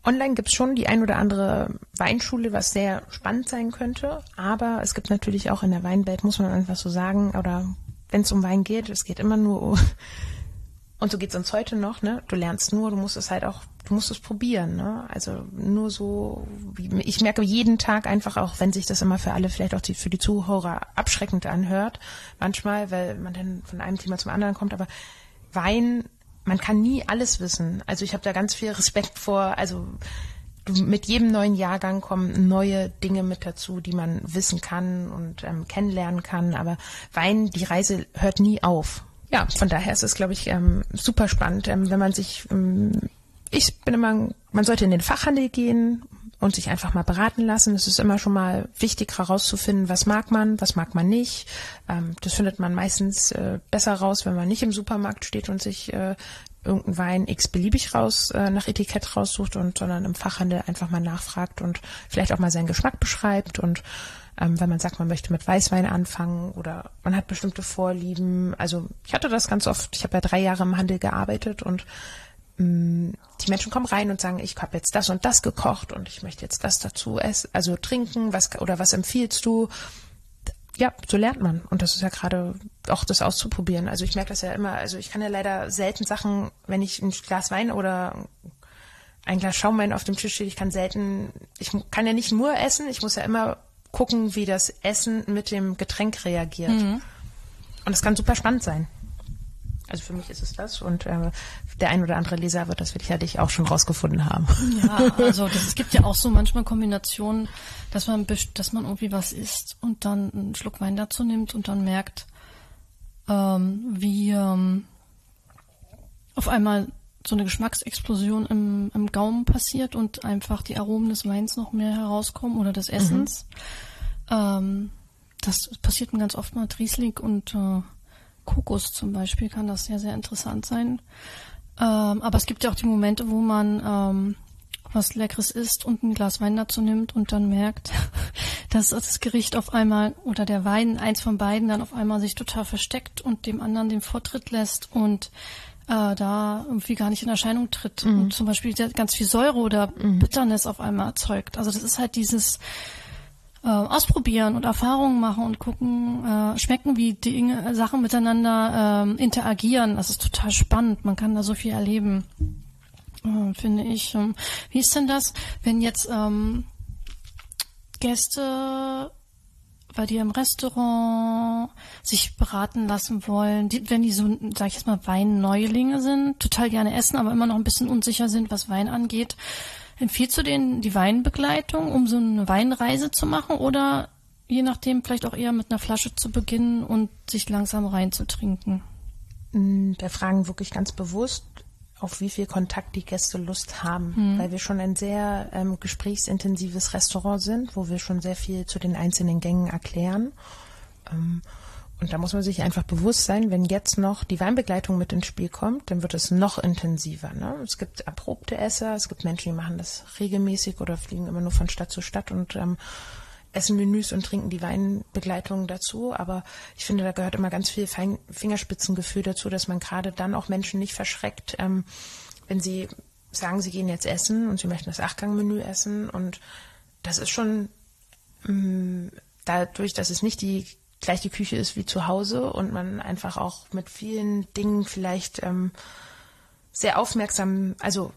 online gibt es schon die ein oder andere Weinschule, was sehr spannend sein könnte. Aber es gibt natürlich auch in der Weinwelt, muss man einfach so sagen, oder wenn es um Wein geht, es geht immer nur um, und so geht es uns heute noch, ne? Du lernst nur, du musst es probieren, ne? Also nur so, ich merke jeden Tag einfach auch, wenn sich das immer für alle, vielleicht auch für die Zuhörer abschreckend anhört, manchmal, weil man dann von einem Thema zum anderen kommt, aber Wein, man kann nie alles wissen. Also ich habe da ganz viel Respekt vor, also mit jedem neuen Jahrgang kommen neue Dinge mit dazu, die man wissen kann und kennenlernen kann, aber Wein, die Reise hört nie auf. Ja, von daher ist es, glaube ich, super spannend, wenn man sich, ich bin immer, man sollte in den Fachhandel gehen und sich einfach mal beraten lassen. Es ist immer schon mal wichtig herauszufinden, was mag man nicht. Das findet man meistens besser raus, wenn man nicht im Supermarkt steht und sich irgendeinen Wein x-beliebig nach Etikett raussucht, sondern im Fachhandel einfach mal nachfragt und vielleicht auch mal seinen Geschmack beschreibt und wenn man sagt, man möchte mit Weißwein anfangen oder man hat bestimmte Vorlieben. Also ich hatte das ganz oft, ich habe ja 3 Jahre im Handel gearbeitet und die Menschen kommen rein und sagen, ich habe jetzt das und das gekocht und ich möchte jetzt das dazu essen, also trinken, was empfiehlst du? Ja, so lernt man. Und das ist ja gerade auch das auszuprobieren. Also ich merke das ja immer, also ich kann ja leider selten Sachen, wenn ich ein Glas Wein oder ein Glas Schaumwein auf dem Tisch steht, ich kann ja nicht nur essen, ich muss ja immer gucken, wie das Essen mit dem Getränk reagiert. Und das kann super spannend sein. Also für mich ist es das und der ein oder andere Leser wird das sicherlich auch schon rausgefunden haben. Ja, also es gibt ja auch so manchmal Kombinationen, dass man irgendwie was isst und dann einen Schluck Wein dazu nimmt und dann merkt, wie auf einmal so eine Geschmacksexplosion im Gaumen passiert und einfach die Aromen des Weins noch mehr herauskommen oder des Essens. Das passiert mir ganz oft mit Riesling und Kokos zum Beispiel kann das sehr, sehr interessant sein. Aber es gibt ja auch die Momente, wo man was Leckeres isst und ein Glas Wein dazu nimmt und dann merkt, dass das Gericht auf einmal oder der Wein, eins von beiden, dann auf einmal sich total versteckt und dem anderen den Vortritt lässt und da irgendwie gar nicht in Erscheinung tritt und zum Beispiel ganz viel Säure oder Bitternis auf einmal erzeugt. Also das ist halt dieses Ausprobieren und Erfahrungen machen und gucken, schmecken, wie Sachen miteinander interagieren. Das ist total spannend. Man kann da so viel erleben, finde ich. Wie ist denn das, wenn jetzt Gäste bei dir im Restaurant sich beraten lassen wollen, wenn die so, sag ich jetzt mal, Weinneulinge sind, total gerne essen, aber immer noch ein bisschen unsicher sind, was Wein angeht? Empfiehlst du denen die Weinbegleitung, um so eine Weinreise zu machen oder je nachdem vielleicht auch eher mit einer Flasche zu beginnen und sich langsam reinzutrinken? Wir fragen wirklich ganz bewusst, auf wie viel Kontakt die Gäste Lust haben, weil wir schon ein sehr gesprächsintensives Restaurant sind, wo wir schon sehr viel zu den einzelnen Gängen erklären. Und da muss man sich einfach bewusst sein, wenn jetzt noch die Weinbegleitung mit ins Spiel kommt, dann wird es noch intensiver. Ne? Es gibt erprobte Esser, es gibt Menschen, die machen das regelmäßig oder fliegen immer nur von Stadt zu Stadt und essen Menüs und trinken die Weinbegleitung dazu. Aber ich finde, da gehört immer ganz viel Fingerspitzengefühl dazu, dass man gerade dann auch Menschen nicht verschreckt, wenn sie sagen, sie gehen jetzt essen und sie möchten das 8-Gang-Menü essen. Und das ist schon dadurch, dass es nicht gleich die Küche ist wie zu Hause und man einfach auch mit vielen Dingen vielleicht sehr aufmerksam,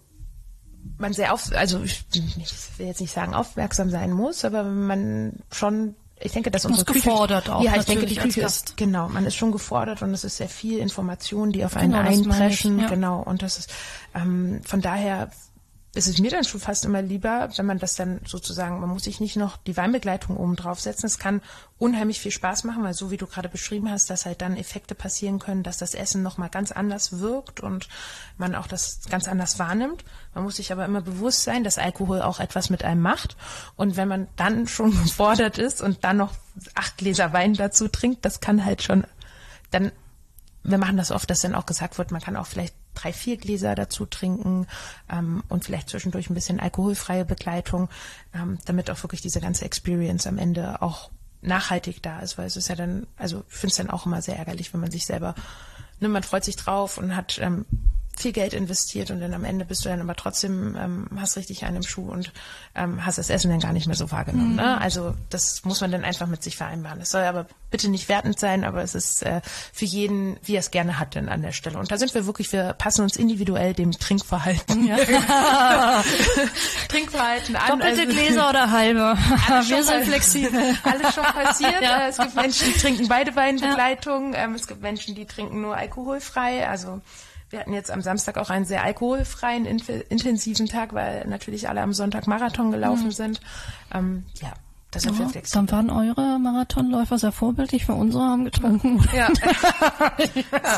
ich will jetzt nicht sagen aufmerksam sein muss, aber man schon, ich denke, dass unsere Küche gefordert auch. Ja, ich denke, die Küche ist, genau, man ist schon gefordert und es ist sehr viel Information, die auf einen einpreschen, genau, und das ist, von daher ist es mir dann schon fast immer lieber, wenn man das dann sozusagen, man muss sich nicht noch die Weinbegleitung oben draufsetzen. Es kann unheimlich viel Spaß machen, weil so wie du gerade beschrieben hast, dass halt dann Effekte passieren können, dass das Essen nochmal ganz anders wirkt und man auch das ganz anders wahrnimmt. Man muss sich aber immer bewusst sein, dass Alkohol auch etwas mit einem macht. Und wenn man dann schon gefordert ist und dann noch 8 Gläser Wein dazu trinkt, das kann halt schon, dann, wir machen das oft, dass dann auch gesagt wird, man kann auch vielleicht 3-4 Gläser dazu trinken und vielleicht zwischendurch ein bisschen alkoholfreie Begleitung, damit auch wirklich diese ganze Experience am Ende auch nachhaltig da ist, weil es ist ja dann, also ich finde es dann auch immer sehr ärgerlich, wenn man sich selber, man freut sich drauf und hat viel Geld investiert und dann am Ende bist du dann aber trotzdem, hast richtig einen im Schuh und hast das Essen dann gar nicht mehr so wahrgenommen. Ne? Also das muss man dann einfach mit sich vereinbaren. Es soll aber bitte nicht wertend sein, aber es ist für jeden, wie er es gerne hat, denn an der Stelle. Und da sind wir wirklich, wir passen uns individuell dem Trinkverhalten. Ja. Trinkverhalten an. Doppelte Gläser oder halbe? Wir sind flexibel. Alles schon passiert. Ja. Es gibt Menschen, die trinken beide Weinbegleitung. Es gibt Menschen, die trinken nur alkoholfrei. Also wir hatten jetzt am Samstag auch einen sehr alkoholfreien, intensiven Tag, weil natürlich alle am Sonntag Marathon gelaufen sind. Ja, das ist ja flexibel. Dann waren eure Marathonläufer sehr vorbildlich, für unsere haben getrunken. Ja. Hattet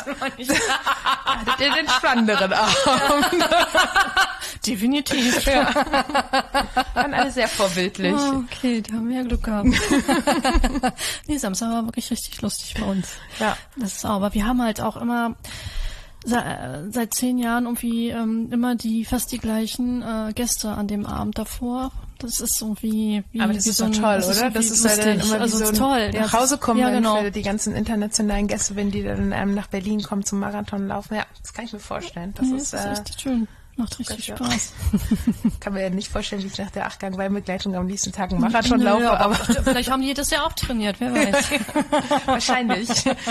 ihr den spannenderen Abend? Definitiv. Ja. Waren alle sehr vorbildlich. Oh, okay, da haben wir ja Glück gehabt. Nee, Samstag war wirklich richtig lustig bei uns. Ja. Das ist auch, aber wir haben halt auch immer seit 10 Jahren irgendwie immer fast die gleichen Gäste an dem Abend davor. Das ist irgendwie aber das ist so toll, oder? Das ist ja dann immer also wie so toll. Nach Hause kommen ja, genau. Für die ganzen internationalen Gäste, wenn die dann nach Berlin kommen zum Marathon laufen. Ja, das kann ich mir vorstellen. Das ist richtig schön. Macht richtig Spaß. Kann mir ja nicht vorstellen, wie ich nach der 8-Gang Weinbegleitung am nächsten Tag einen Marathon laufe. Ja, aber vielleicht haben die das ja auch trainiert, wer weiß. Wahrscheinlich.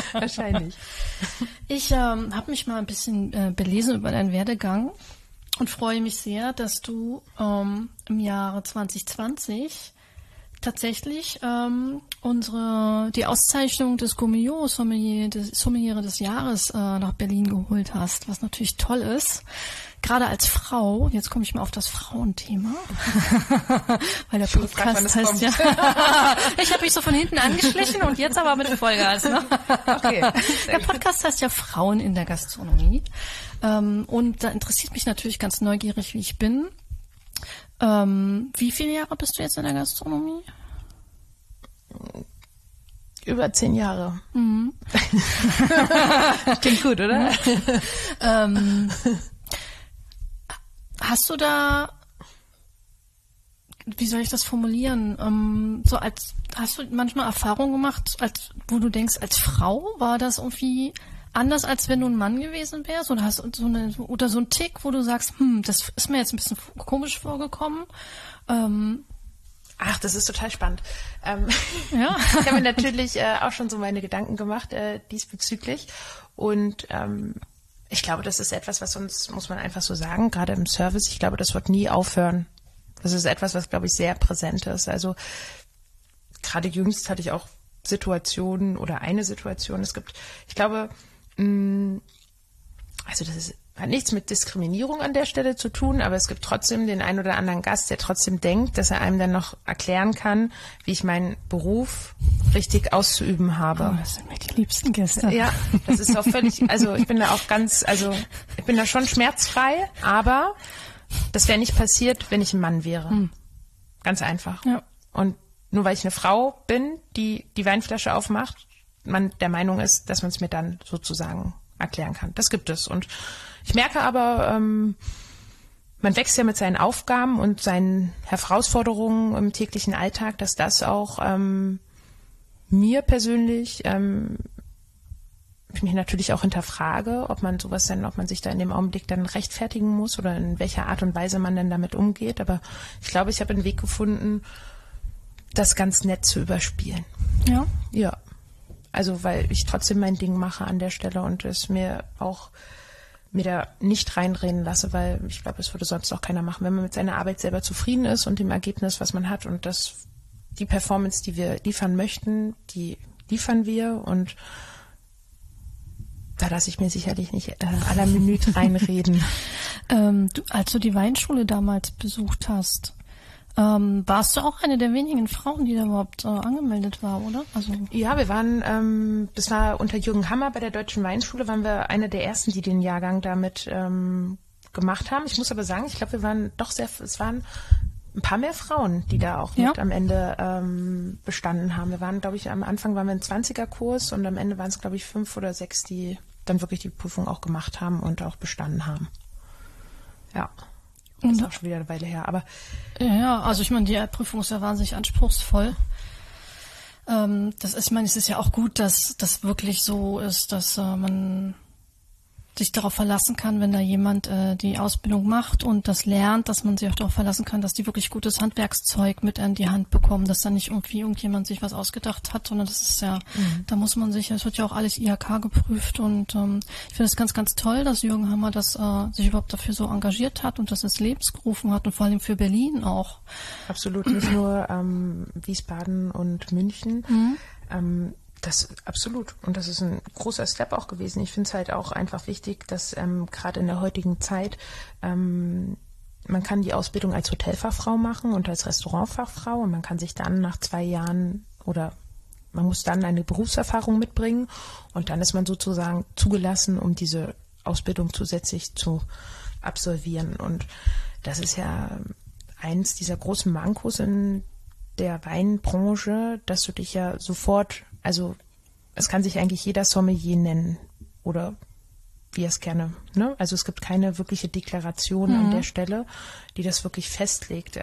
Ich habe mich mal ein bisschen belesen über deinen Werdegang und freue mich sehr, dass du im Jahre 2020 tatsächlich die Auszeichnung des Gourmillot Sommeliere des Jahres nach Berlin geholt hast, was natürlich toll ist. Gerade als Frau, jetzt komme ich mal auf das Frauenthema, weil der Podcast heißt ja, ich habe mich so von hinten angeschlichen und jetzt aber mit Vollgas. Ne? Okay, der Podcast heißt ja Frauen in der Gastronomie und da interessiert mich natürlich ganz neugierig, wie ich bin. Wie viele Jahre bist du jetzt in der Gastronomie? Über 10 Jahre. Mhm. Klingt gut, oder? Hast du da, wie soll ich das formulieren, hast du manchmal Erfahrungen gemacht, wo du denkst, als Frau war das irgendwie anders, als wenn du ein Mann gewesen wärst? Oder hast du so einen Tick, wo du sagst, das ist mir jetzt ein bisschen komisch vorgekommen? Ach, das ist total spannend. Ja. Ich habe mir natürlich auch schon so meine Gedanken gemacht diesbezüglich und ich glaube, das ist etwas, was uns, muss man einfach so sagen, gerade im Service, ich glaube, das wird nie aufhören. Das ist etwas, was, glaube ich, sehr präsent ist. Also gerade jüngst hatte ich auch Situationen oder eine Situation. Es gibt, ich glaube, also das hat nichts mit Diskriminierung an der Stelle zu tun, aber es gibt trotzdem den einen oder anderen Gast, der trotzdem denkt, dass er einem dann noch erklären kann, wie ich meinen Beruf richtig auszuüben habe. Oh, das sind mir die liebsten Gäste. Ja, das ist auch völlig, also ich bin da auch ich bin da schon schmerzfrei, aber das wäre nicht passiert, wenn ich ein Mann wäre. Ganz einfach. Ja. Und nur weil ich eine Frau bin, die die Weinflasche aufmacht, man der Meinung ist, dass man es mir dann sozusagen erklären kann. Das gibt es. Und ich merke aber, man wächst ja mit seinen Aufgaben und seinen Herausforderungen im täglichen Alltag, dass das auch mir persönlich, ich mich natürlich auch hinterfrage, ob man sich da in dem Augenblick dann rechtfertigen muss oder in welcher Art und Weise man denn damit umgeht. Aber ich glaube, ich habe einen Weg gefunden, das ganz nett zu überspielen. Ja? Ja. Also, weil ich trotzdem mein Ding mache an der Stelle und es mir da nicht reinreden lasse, weil ich glaube, das würde sonst auch keiner machen. Wenn man mit seiner Arbeit selber zufrieden ist und dem Ergebnis, was man hat und die Performance, die wir liefern möchten, die liefern wir und da lasse ich mir sicherlich nicht à la Minute reinreden. Als du die Weinschule damals besucht hast, warst du auch eine der wenigen Frauen, die da überhaupt angemeldet war, oder? Also ja, wir waren, das war unter Jürgen Hammer bei der Deutschen Weinschule, waren wir eine der ersten, die den Jahrgang damit gemacht haben. Ich muss aber sagen, ich glaube, es waren ein paar mehr Frauen, die da auch mit am Ende bestanden haben. Wir waren, glaube ich, am Anfang waren wir ein 20er-Kurs und am Ende waren es, glaube ich, 5 oder 6, die dann wirklich die Prüfung auch gemacht haben und auch bestanden haben. Ja. Das ist auch schon wieder eine Weile her, aber... Ja, also ich meine, die Prüfung ist ja wahnsinnig anspruchsvoll. Es ist ja auch gut, dass das wirklich so ist, dass man sich darauf verlassen kann, wenn da jemand die Ausbildung macht und das lernt, dass man sich auch darauf verlassen kann, dass die wirklich gutes Handwerkszeug mit an die Hand bekommen, dass da nicht irgendwie irgendjemand sich was ausgedacht hat, sondern das ist ja, da muss man sich, es wird ja auch alles IHK geprüft und ich finde es ganz, ganz toll, dass Jürgen Hammer das sich überhaupt dafür so engagiert hat und das ins Leben gerufen hat und vor allem für Berlin auch. Absolut, nicht nur Wiesbaden und München. Das absolut. Und das ist ein großer Step auch gewesen. Ich finde es halt auch einfach wichtig, dass gerade in der heutigen Zeit man kann die Ausbildung als Hotelfachfrau machen und als Restaurantfachfrau und man kann sich dann nach 2 Jahren oder man muss dann eine Berufserfahrung mitbringen und dann ist man sozusagen zugelassen, um diese Ausbildung zusätzlich zu absolvieren. Und das ist ja eins dieser großen Mankos in der Weinbranche, dass du dich ja sofort, also es kann sich eigentlich jeder Sommelier nennen oder wie er es gerne, ne? Also es gibt keine wirkliche Deklaration an der Stelle, die das wirklich festlegt.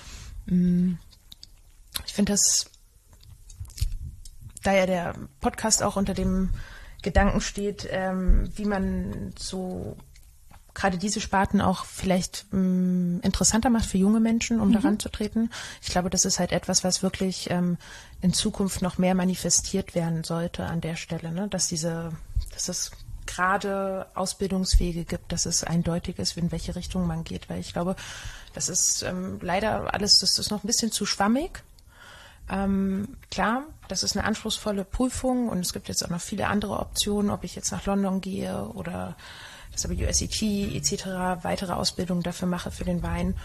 Ich finde das, da ja der Podcast auch unter dem Gedanken steht, wie man so gerade diese Sparten auch vielleicht interessanter macht für junge Menschen, um daran zu treten. Ich glaube, das ist halt etwas, was wirklich in Zukunft noch mehr manifestiert werden sollte an der Stelle, ne? Dass es gerade Ausbildungswege gibt, dass es eindeutig ist, in welche Richtung man geht, weil ich glaube, das ist leider alles, das ist noch ein bisschen zu schwammig. Klar, das ist eine anspruchsvolle Prüfung und es gibt jetzt auch noch viele andere Optionen, ob ich jetzt nach London gehe oder das WSET etc., weitere Ausbildung dafür mache für den Wein.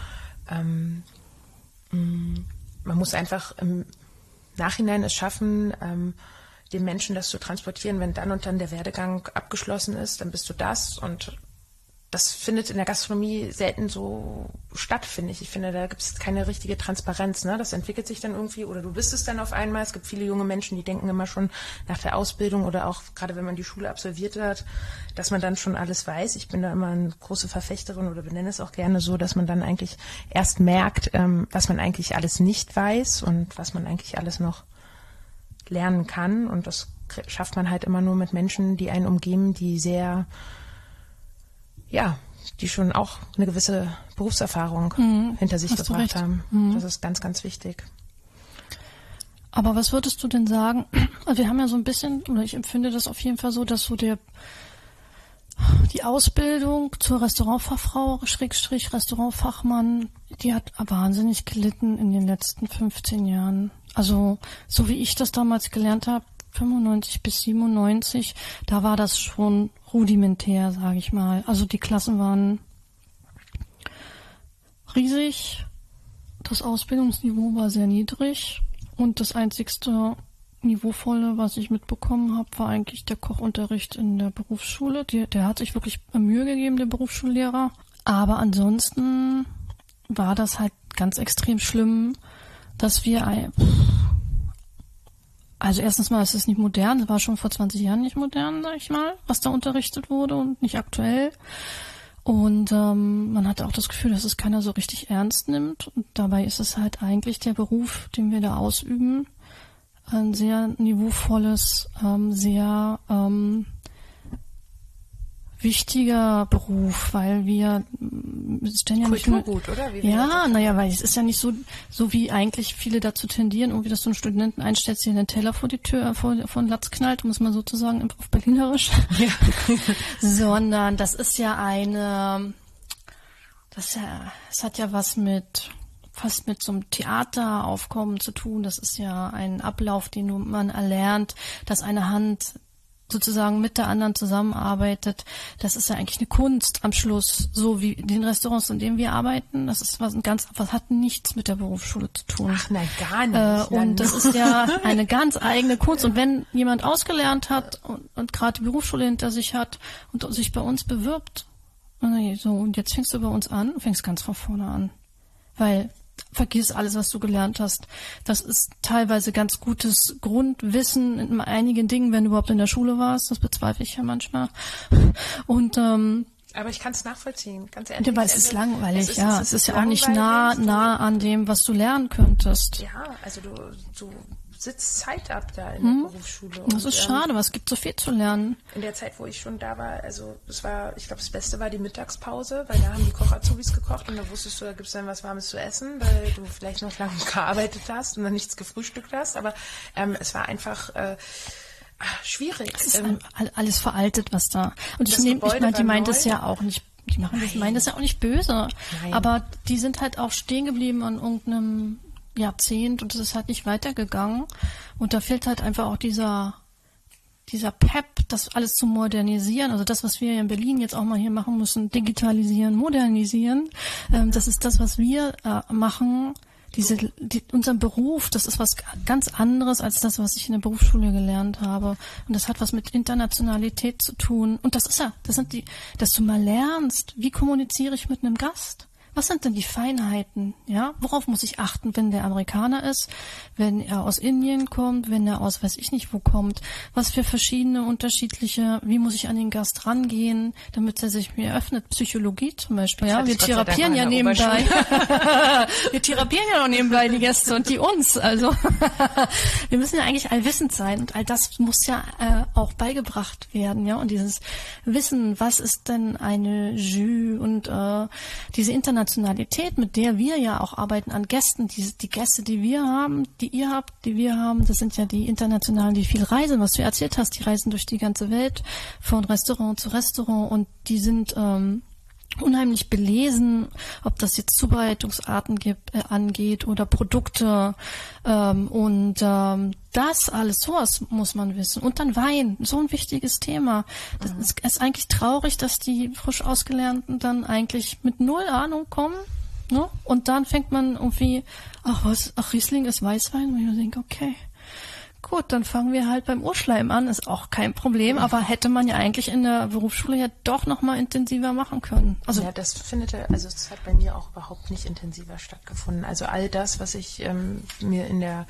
Man muss einfach im Nachhinein es schaffen, den Menschen das zu transportieren, wenn dann und dann der Werdegang abgeschlossen ist, dann bist du das und das findet in der Gastronomie selten so statt, finde ich. Ich finde, da gibt es keine richtige Transparenz. Ne? Das entwickelt sich dann irgendwie oder du bist es dann auf einmal. Es gibt viele junge Menschen, die denken immer schon nach der Ausbildung oder auch gerade wenn man die Schule absolviert hat, dass man dann schon alles weiß. Ich bin da immer eine große Verfechterin oder benenne es auch gerne so, dass man dann eigentlich erst merkt, was man eigentlich alles nicht weiß und was man eigentlich alles noch lernen kann. Und das schafft man halt immer nur mit Menschen, die einen umgeben, die sehr die schon auch eine gewisse Berufserfahrung hinter sich gebracht haben. Das ist ganz, ganz wichtig. Aber was würdest du denn sagen? Also wir haben ja so ein bisschen, oder ich empfinde das auf jeden Fall so, dass so die Ausbildung zur Restaurantfachfrau, / Restaurantfachmann, die hat wahnsinnig gelitten in den letzten 15 Jahren. Also so wie ich das damals gelernt habe, 95 bis 97, da war das schon rudimentär, sage ich mal. Also die Klassen waren riesig, das Ausbildungsniveau war sehr niedrig und das einzigste Niveauvolle, was ich mitbekommen habe, war eigentlich der Kochunterricht in der Berufsschule. Der hat sich wirklich Mühe gegeben, der Berufsschullehrer. Aber ansonsten war das halt ganz extrem schlimm, dass wir... Also erstens mal ist es nicht modern, das war schon vor 20 Jahren nicht modern, sag ich mal, was da unterrichtet wurde und nicht aktuell. Und man hatte auch das Gefühl, dass es keiner so richtig ernst nimmt. Und dabei ist es halt eigentlich der Beruf, den wir da ausüben, ein sehr niveauvolles, sehr wichtiger Beruf, weil wir stellen ja nicht nur... Kulturgut, oder? Weil es ist ja nicht so wie eigentlich viele dazu tendieren, irgendwie, dass du einen Studenten einstellst, der den Teller vor die Tür, vor den Latz knallt, muss man sozusagen auf Berlinerisch. Ja. Sondern das ist ja es hat ja was fast mit so einem Theateraufkommen zu tun. Das ist ja ein Ablauf, den man erlernt, dass eine Hand sozusagen mit der anderen zusammenarbeitet. Das ist ja eigentlich eine Kunst am Schluss, so wie den Restaurants, in denen wir arbeiten. Das ist was hat nichts mit der Berufsschule zu tun. Ach nein, gar nicht. Und das ist ja eine ganz eigene Kunst. Und wenn jemand ausgelernt hat und gerade die Berufsschule hinter sich hat und sich bei uns bewirbt, und jetzt fängst du bei uns an, fängst ganz von vorne an. Weil vergiss alles, was du gelernt hast. Das ist teilweise ganz gutes Grundwissen in einigen Dingen, wenn du überhaupt in der Schule warst. Das bezweifle ich ja manchmal. Und aber ich kann es nachvollziehen, ganz ehrlich. Weil es ist langweilig, es ist ja auch nicht nah an dem, was du lernen könntest. Ja, also du sitzt Zeit ab da in der Berufsschule. Das ist schade, aber es gibt so viel zu lernen. In der Zeit, wo ich schon da war, also ich glaube, das Beste war die Mittagspause, weil da haben die Koch-Azubis gekocht und da wusstest du, da gibt es dann was Warmes zu essen, weil du vielleicht noch lange gearbeitet hast und dann nichts gefrühstückt hast, aber es war einfach schwierig. Es ist alles veraltet, was da. Und ich meine, die meint es ja auch nicht. Die meinen das ja auch nicht böse. Nein. Aber die sind halt auch stehen geblieben an irgendeinem Jahrzehnt und es ist halt nicht weitergegangen. Und da fehlt halt einfach auch dieser Pep, das alles zu modernisieren. Also das, was wir in Berlin jetzt auch mal hier machen müssen, digitalisieren, modernisieren. Das ist das, was wir machen. Unser Beruf, das ist was ganz anderes als das, was ich in der Berufsschule gelernt habe. Und das hat was mit Internationalität zu tun. Und dass du mal lernst, wie kommuniziere ich mit einem Gast? Was sind denn die Feinheiten? Ja, worauf muss ich achten, wenn der Amerikaner ist, wenn er aus Indien kommt, wenn er aus weiß ich nicht wo kommt? Was für verschiedene unterschiedliche, wie muss ich an den Gast rangehen, damit er sich mir öffnet? Psychologie zum Beispiel. Ja, wir therapieren ja nebenbei. Wir therapieren ja noch nebenbei die Gäste und die uns. Also wir müssen ja eigentlich allwissend sein und all das muss ja auch beigebracht werden. Ja, und dieses Wissen, was ist denn eine Jus und diese Internationalität, mit der wir ja auch arbeiten an Gästen, die Gäste, die wir haben, die ihr habt, die wir haben, das sind ja die Internationalen, die viel reisen, was du erzählt hast, die reisen durch die ganze Welt, von Restaurant zu Restaurant und die sind unheimlich belesen, ob das jetzt Zubereitungsarten angeht oder Produkte das alles, sowas muss man wissen. Und dann Wein, so ein wichtiges Thema. Das ist eigentlich traurig, dass die frisch Ausgelernten dann eigentlich mit null Ahnung kommen. Ne? Und dann fängt man irgendwie, Riesling ist Weißwein. Und ich denke, okay, gut, dann fangen wir halt beim Urschleim an, ist auch kein Problem, aber hätte man ja eigentlich in der Berufsschule ja doch noch mal intensiver machen können. Also ja, das hat bei mir auch überhaupt nicht intensiver stattgefunden. Also all das, was ich mir in der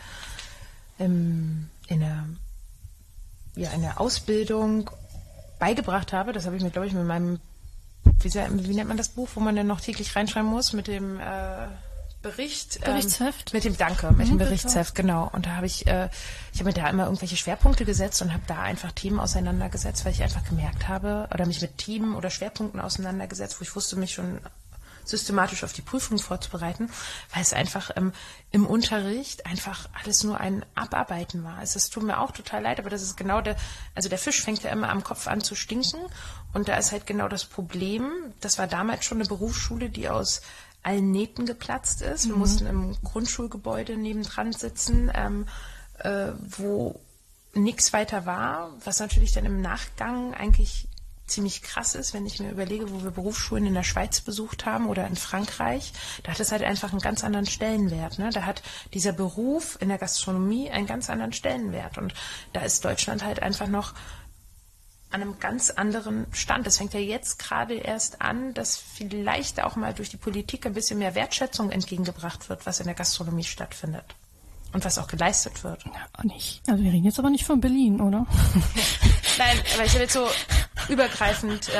Ausbildung beigebracht habe, das habe ich mir, glaube ich, mit meinem, wie nennt man das Buch, wo man dann noch täglich reinschreiben muss, mit dem Berichtsheft? Mit dem Berichtsheft, genau. Und da habe ich habe mir da immer irgendwelche Schwerpunkte gesetzt und habe da einfach Themen auseinandergesetzt, weil ich einfach gemerkt habe, oder mich mit Themen oder Schwerpunkten auseinandergesetzt, wo ich wusste, mich schon systematisch auf die Prüfung vorzubereiten, weil es einfach im Unterricht einfach alles nur ein Abarbeiten war. Es tut mir auch total leid, aber das ist genau der Fisch fängt ja immer am Kopf an zu stinken und da ist halt genau das Problem. Das war damals schon eine Berufsschule, die aus allen Nähten geplatzt ist. Wir mussten im Grundschulgebäude nebendran sitzen, wo nichts weiter war, was natürlich dann im Nachgang eigentlich ziemlich krass ist, wenn ich mir überlege, wo wir Berufsschulen in der Schweiz besucht haben oder in Frankreich. Da hat es halt einfach einen ganz anderen Stellenwert. Ne? Da hat dieser Beruf in der Gastronomie einen ganz anderen Stellenwert. Und da ist Deutschland halt einfach noch an einem ganz anderen Stand. Es fängt ja jetzt gerade erst an, dass vielleicht auch mal durch die Politik ein bisschen mehr Wertschätzung entgegengebracht wird, was in der Gastronomie stattfindet. Und was auch geleistet wird. Ja, nicht. Also wir reden jetzt aber nicht von Berlin, oder? Nein, aber ich habe jetzt so übergreifend...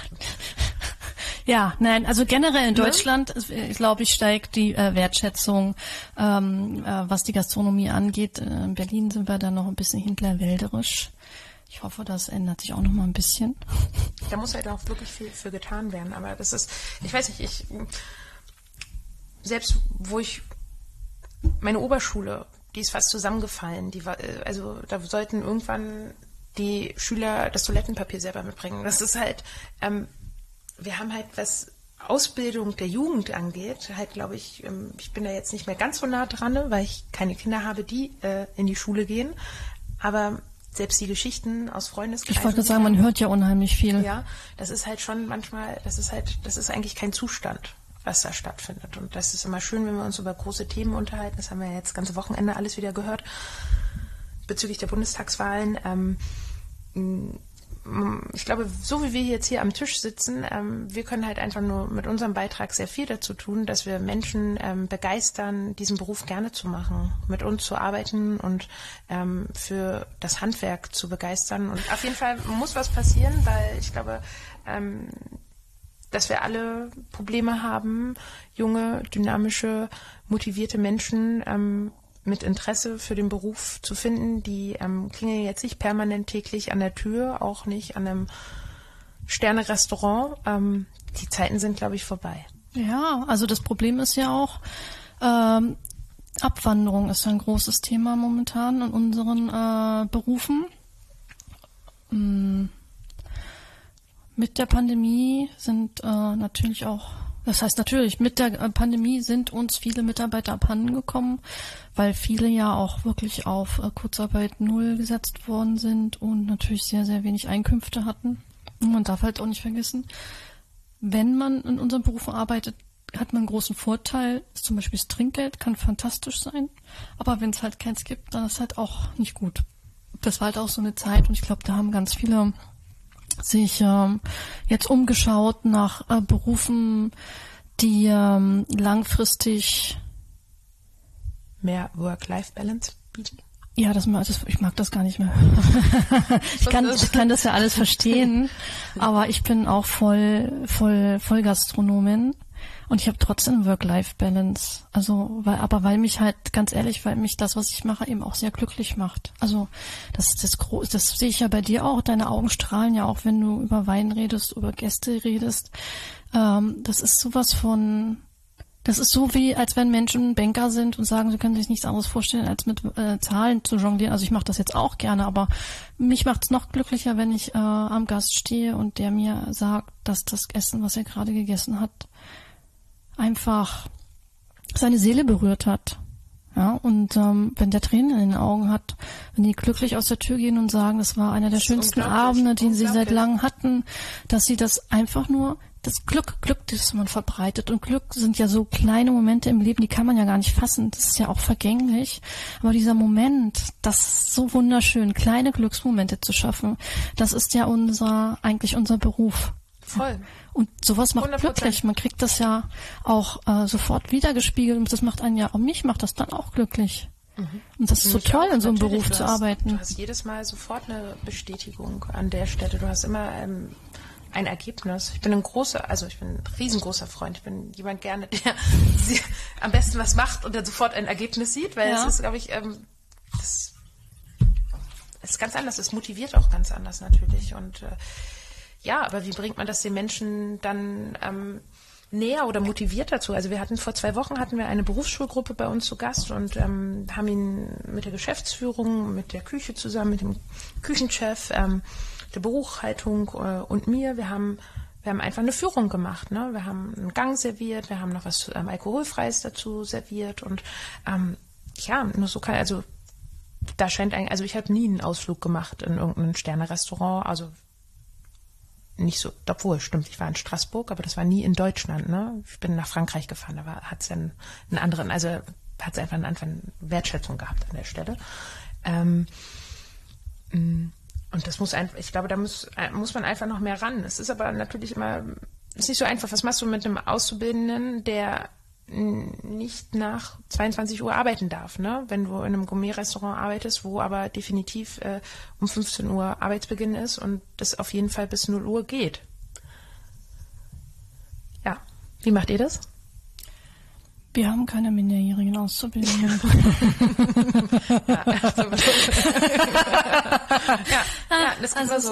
Ja, nein, also generell in Deutschland, glaube ich, steigt die Wertschätzung, was die Gastronomie angeht. In Berlin sind wir da noch ein bisschen hinterwälderisch. Ich hoffe, das ändert sich auch noch mal ein bisschen. Da muss halt auch wirklich viel für getan werden. Aber das ist, ich weiß nicht, selbst wo ich meine Oberschule, die ist fast zusammengefallen. Die war, also da sollten irgendwann die Schüler das Toilettenpapier selber mitbringen. Das ist halt, wir haben halt, was Ausbildung der Jugend angeht, halt glaube ich, ich bin da jetzt nicht mehr ganz so nah dran, weil ich keine Kinder habe, die in die Schule gehen. Aber selbst die Geschichten aus Freundeskreisen. Ich wollte sagen, man hört ja unheimlich viel. Ja, das ist halt schon manchmal, das ist eigentlich kein Zustand, was da stattfindet. Und das ist immer schön, wenn wir uns über große Themen unterhalten. Das haben wir ja jetzt das ganze Wochenende alles wieder gehört. Bezüglich der Bundestagswahlen. Ich glaube, so wie wir jetzt hier am Tisch sitzen, wir können halt einfach nur mit unserem Beitrag sehr viel dazu tun, dass wir Menschen begeistern, diesen Beruf gerne zu machen, mit uns zu arbeiten und für das Handwerk zu begeistern. Und auf jeden Fall muss was passieren, weil ich glaube, dass wir alle Probleme haben, junge, dynamische, motivierte Menschen mit Interesse für den Beruf zu finden, die klingeln jetzt nicht permanent täglich an der Tür, auch nicht an einem Sterne-Restaurant. Die Zeiten sind, glaube ich, vorbei. Ja, also das Problem ist ja auch, Abwanderung ist ja ein großes Thema momentan in unseren Berufen. Mit der Pandemie sind natürlich auch, das heißt natürlich, mit der Pandemie sind uns viele Mitarbeiter abhanden gekommen, weil viele ja auch wirklich auf Kurzarbeit 0 gesetzt worden sind und natürlich sehr, sehr wenig Einkünfte hatten. Und man darf halt auch nicht vergessen, wenn man in unseren Berufen arbeitet, hat man einen großen Vorteil. Zum Beispiel das Trinkgeld kann fantastisch sein, aber wenn es halt keins gibt, dann ist es halt auch nicht gut. Das war halt auch so eine Zeit und ich glaube, da haben ganz viele sich jetzt umgeschaut nach Berufen, die langfristig mehr Work-Life-Balance bieten. Ja, ich mag das gar nicht mehr. Ich kann das ja alles verstehen, aber ich bin auch voll Gastronomin und ich habe trotzdem Work-Life-Balance. Also, weil mich halt, ganz ehrlich, weil mich das, was ich mache, eben auch sehr glücklich macht. Also, das sehe ich ja bei dir auch. Deine Augen strahlen ja auch, wenn du über Wein redest, über Gäste redest. Das ist sowas von, das ist so wie, als wenn Menschen Banker sind und sagen, sie können sich nichts anderes vorstellen, als mit Zahlen zu jonglieren. Also ich mache das jetzt auch gerne, aber mich macht es noch glücklicher, wenn ich am Gast stehe und der mir sagt, dass das Essen, was er gerade gegessen hat, einfach seine Seele berührt hat. Ja, und wenn der Tränen in den Augen hat, wenn die glücklich aus der Tür gehen und sagen, das war einer der schönsten Abende, die sie seit langem hatten, dass sie das einfach nur, das Glück, das man verbreitet. Und Glück sind ja so kleine Momente im Leben, die kann man ja gar nicht fassen. Das ist ja auch vergänglich. Aber dieser Moment, das ist so wunderschön, kleine Glücksmomente zu schaffen, das ist ja eigentlich unser Beruf. Voll. Und sowas macht 100%. glücklich. Man kriegt das ja auch sofort wiedergespiegelt und das macht einen ja, auch mich macht das dann auch glücklich. Und das ist so toll, in so einem Beruf zu arbeiten. Du hast jedes Mal sofort eine Bestätigung an der Stelle. Du hast immer ein Ergebnis. Ich bin ein riesengroßer Freund. Ich bin jemand gerne, der am besten was macht und dann sofort ein Ergebnis sieht, weil es ist, glaube ich, das ist ganz anders. Es motiviert auch ganz anders natürlich. Und ja, aber wie bringt man das den Menschen dann näher oder motiviert dazu? Also vor 2 Wochen hatten wir eine Berufsschulgruppe bei uns zu Gast und haben ihn mit der Geschäftsführung, mit der Küche zusammen, mit dem Küchenchef, der Buchhaltung und mir, wir haben einfach eine Führung gemacht. Ne? Wir haben einen Gang serviert, wir haben noch was Alkoholfreies dazu serviert und nur so da scheint eigentlich, also ich habe nie einen Ausflug gemacht in irgendein Sterne-Restaurant, also nicht so, obwohl, stimmt, ich war in Straßburg, aber das war nie in Deutschland, ne? Ich bin nach Frankreich gefahren, da hat es einen anderen, also hat es einfach eine andere Wertschätzung gehabt an der Stelle. Und das ich glaube, da muss man einfach noch mehr ran. Es ist aber natürlich ist nicht so einfach. Was machst du mit einem Auszubildenden, der nicht nach 22 Uhr arbeiten darf, ne? Wenn du in einem Gourmet-Restaurant arbeitest, wo aber definitiv um 15 Uhr Arbeitsbeginn ist und das auf jeden Fall bis 0 Uhr geht. Ja, wie macht ihr das? Wir haben keine minderjährigen Auszubildenden. Das also so,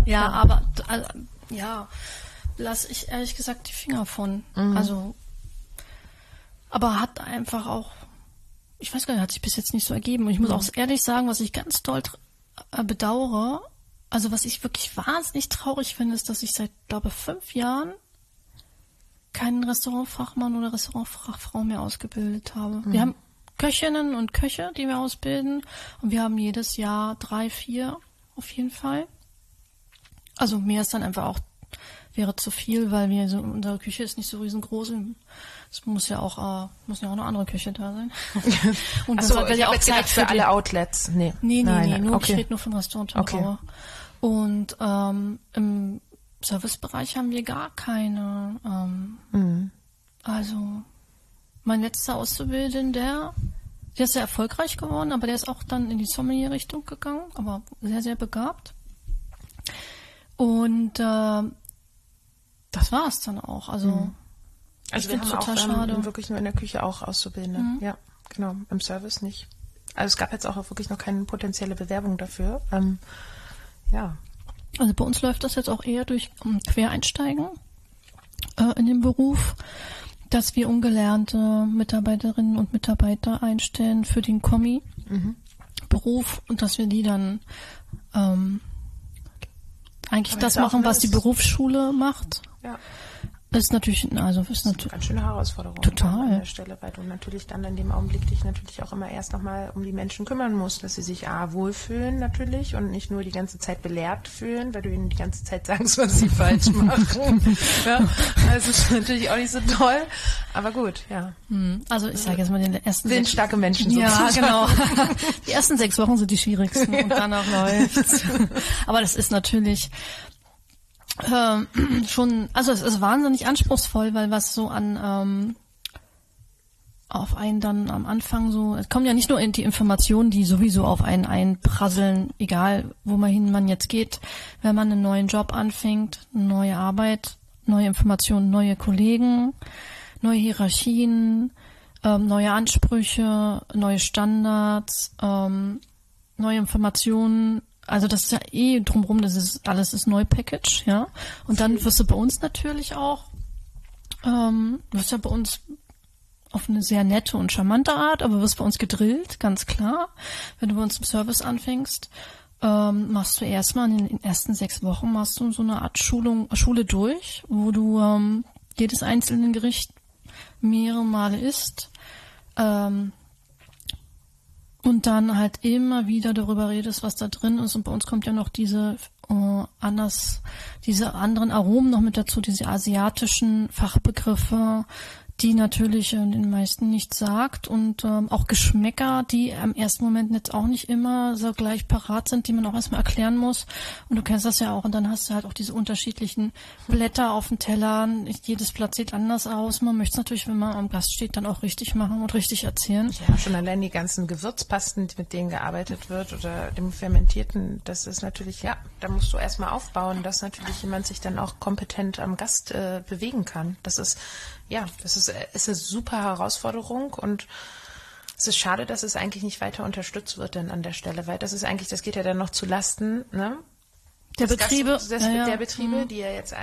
lasse ich ehrlich gesagt die Finger von. Also, aber hat einfach auch, ich weiß gar nicht, hat sich bis jetzt nicht so ergeben. Und ich muss auch ehrlich sagen, was ich ganz doll bedauere, also was ich wirklich wahnsinnig traurig finde, ist, dass ich seit, glaube ich, 5 Jahren keinen Restaurantfachmann oder Restaurantfachfrau mehr ausgebildet habe. Wir haben Köchinnen und Köche, die wir ausbilden und wir haben jedes Jahr 3, 4 auf jeden Fall. Also mehr ist dann einfach auch, wäre zu viel, weil unsere Küche ist nicht so riesengroß. Es muss ja auch eine andere Küche da sein. Und Achso, ich ja auch Zeit für alle Outlets. Nee, nur, okay. Ich rede nur vom Restaurant Tempelbauer. Und im Servicebereich haben wir gar keine. Also mein letzter Auszubildender, der ist sehr erfolgreich geworden, aber der ist auch dann in die Sommelier-Richtung gegangen, aber sehr, sehr begabt. Und das war es dann auch. Also wir haben total auch schade. Wirklich nur in der Küche auch Auszubildende. Ja, Genau, im Service nicht. Also es gab jetzt auch wirklich noch keine potenzielle Bewerbung dafür. Ja. Also bei uns läuft das jetzt auch eher durch Quereinsteigen in den Beruf, dass wir ungelernte Mitarbeiterinnen und Mitarbeiter einstellen für den Kommi-Beruf und dass wir die dann eigentlich das machen, was die Berufsschule macht. Ja. Das ist natürlich, eine ganz schöne Herausforderung. Total. An der Stelle, weil du natürlich dann in dem Augenblick dich natürlich auch immer erst nochmal um die Menschen kümmern musst, dass sie sich wohlfühlen natürlich und nicht nur die ganze Zeit belehrt fühlen, weil du ihnen die ganze Zeit sagst, was sie falsch machen. Ja, das ist natürlich auch nicht so toll, aber gut, ja. Also ich sage jetzt mal den ersten willensstarke Menschen sozusagen. Ja, genau. Die ersten 6 Wochen sind die schwierigsten und danach läuft's. Aber das ist natürlich schon, also es ist wahnsinnig anspruchsvoll, weil was so an auf einen dann am Anfang so, es kommen ja nicht nur die Informationen, die sowieso auf einen einprasseln, egal wo man jetzt geht, wenn man einen neuen Job anfängt, eine neue Arbeit, neue Informationen, neue Kollegen, neue Hierarchien, neue Ansprüche, neue Standards, neue Informationen. Also das ist ja drumherum, alles ist Neu-Package, ja. Und dann wirst du bei uns natürlich auch, wirst ja bei uns auf eine sehr nette und charmante Art, aber wirst bei uns gedrillt, ganz klar. Wenn du bei uns im Service anfängst, machst du erstmal in den ersten 6 Wochen machst du so eine Art Schule durch, wo du jedes einzelne Gericht mehrere Male isst, und dann halt immer wieder darüber redest, was da drin ist. Und bei uns kommt ja noch diese anderen Aromen noch mit dazu, diese asiatischen Fachbegriffe, die natürlich den meisten nichts sagt und auch Geschmäcker, die im ersten Moment jetzt auch nicht immer so gleich parat sind, die man auch erstmal erklären muss. Und du kennst das ja auch. Und dann hast du halt auch diese unterschiedlichen Blätter auf dem Teller. Jedes Blatt sieht anders aus. Man möchte es natürlich, wenn man am Gast steht, dann auch richtig machen und richtig erzählen. Ja, schon allein die ganzen Gewürzpasten, mit denen gearbeitet wird oder dem Fermentierten, das ist natürlich, ja, da musst du erstmal aufbauen, dass natürlich jemand sich dann auch kompetent am Gast bewegen kann. Das ist eine super Herausforderung und es ist schade, dass es eigentlich nicht weiter unterstützt wird dann an der Stelle, weil das geht ja dann noch zu Lasten, ne? Der Betriebe, der Betriebe, die ja jetzt,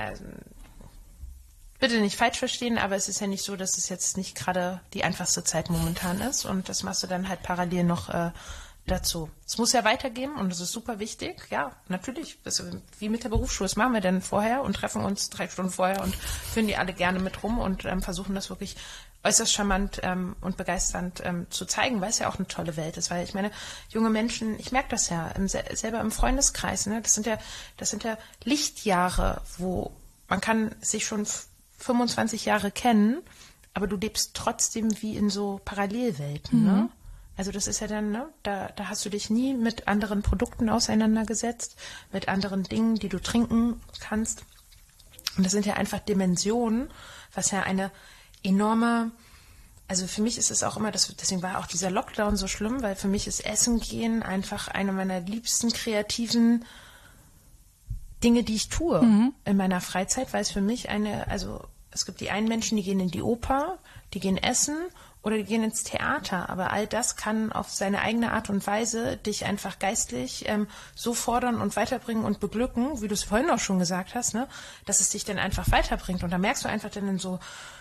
bitte nicht falsch verstehen, aber es ist ja nicht so, dass es jetzt nicht gerade die einfachste Zeit momentan ist und das machst du dann halt parallel noch dazu. Es muss ja weitergehen und das ist super wichtig. Ja, natürlich. Wie mit der Berufsschule. Das machen wir dann vorher und treffen uns 3 Stunden vorher und führen die alle gerne mit rum und versuchen das wirklich äußerst charmant und begeisternd zu zeigen, weil es ja auch eine tolle Welt ist. Weil ich meine, junge Menschen, ich merke das ja selber im Freundeskreis, ne? Das sind ja Lichtjahre, wo man kann sich schon 25 Jahre kennen, aber du lebst trotzdem wie in so Parallelwelten, ne? Also das ist ja dann, ne, da hast du dich nie mit anderen Produkten auseinandergesetzt, mit anderen Dingen, die du trinken kannst. Und das sind ja einfach Dimensionen, was ja eine enorme, also für mich ist es auch immer, deswegen war auch dieser Lockdown so schlimm, weil für mich ist Essen gehen einfach eine meiner liebsten kreativen Dinge, die ich tue in meiner Freizeit, weil es für mich es gibt die einen Menschen, die gehen in die Oper, die gehen essen oder die gehen ins Theater, aber all das kann auf seine eigene Art und Weise dich einfach geistlich so fordern und weiterbringen und beglücken, wie du es vorhin auch schon gesagt hast, ne, dass es dich dann einfach weiterbringt und da merkst du einfach dann so,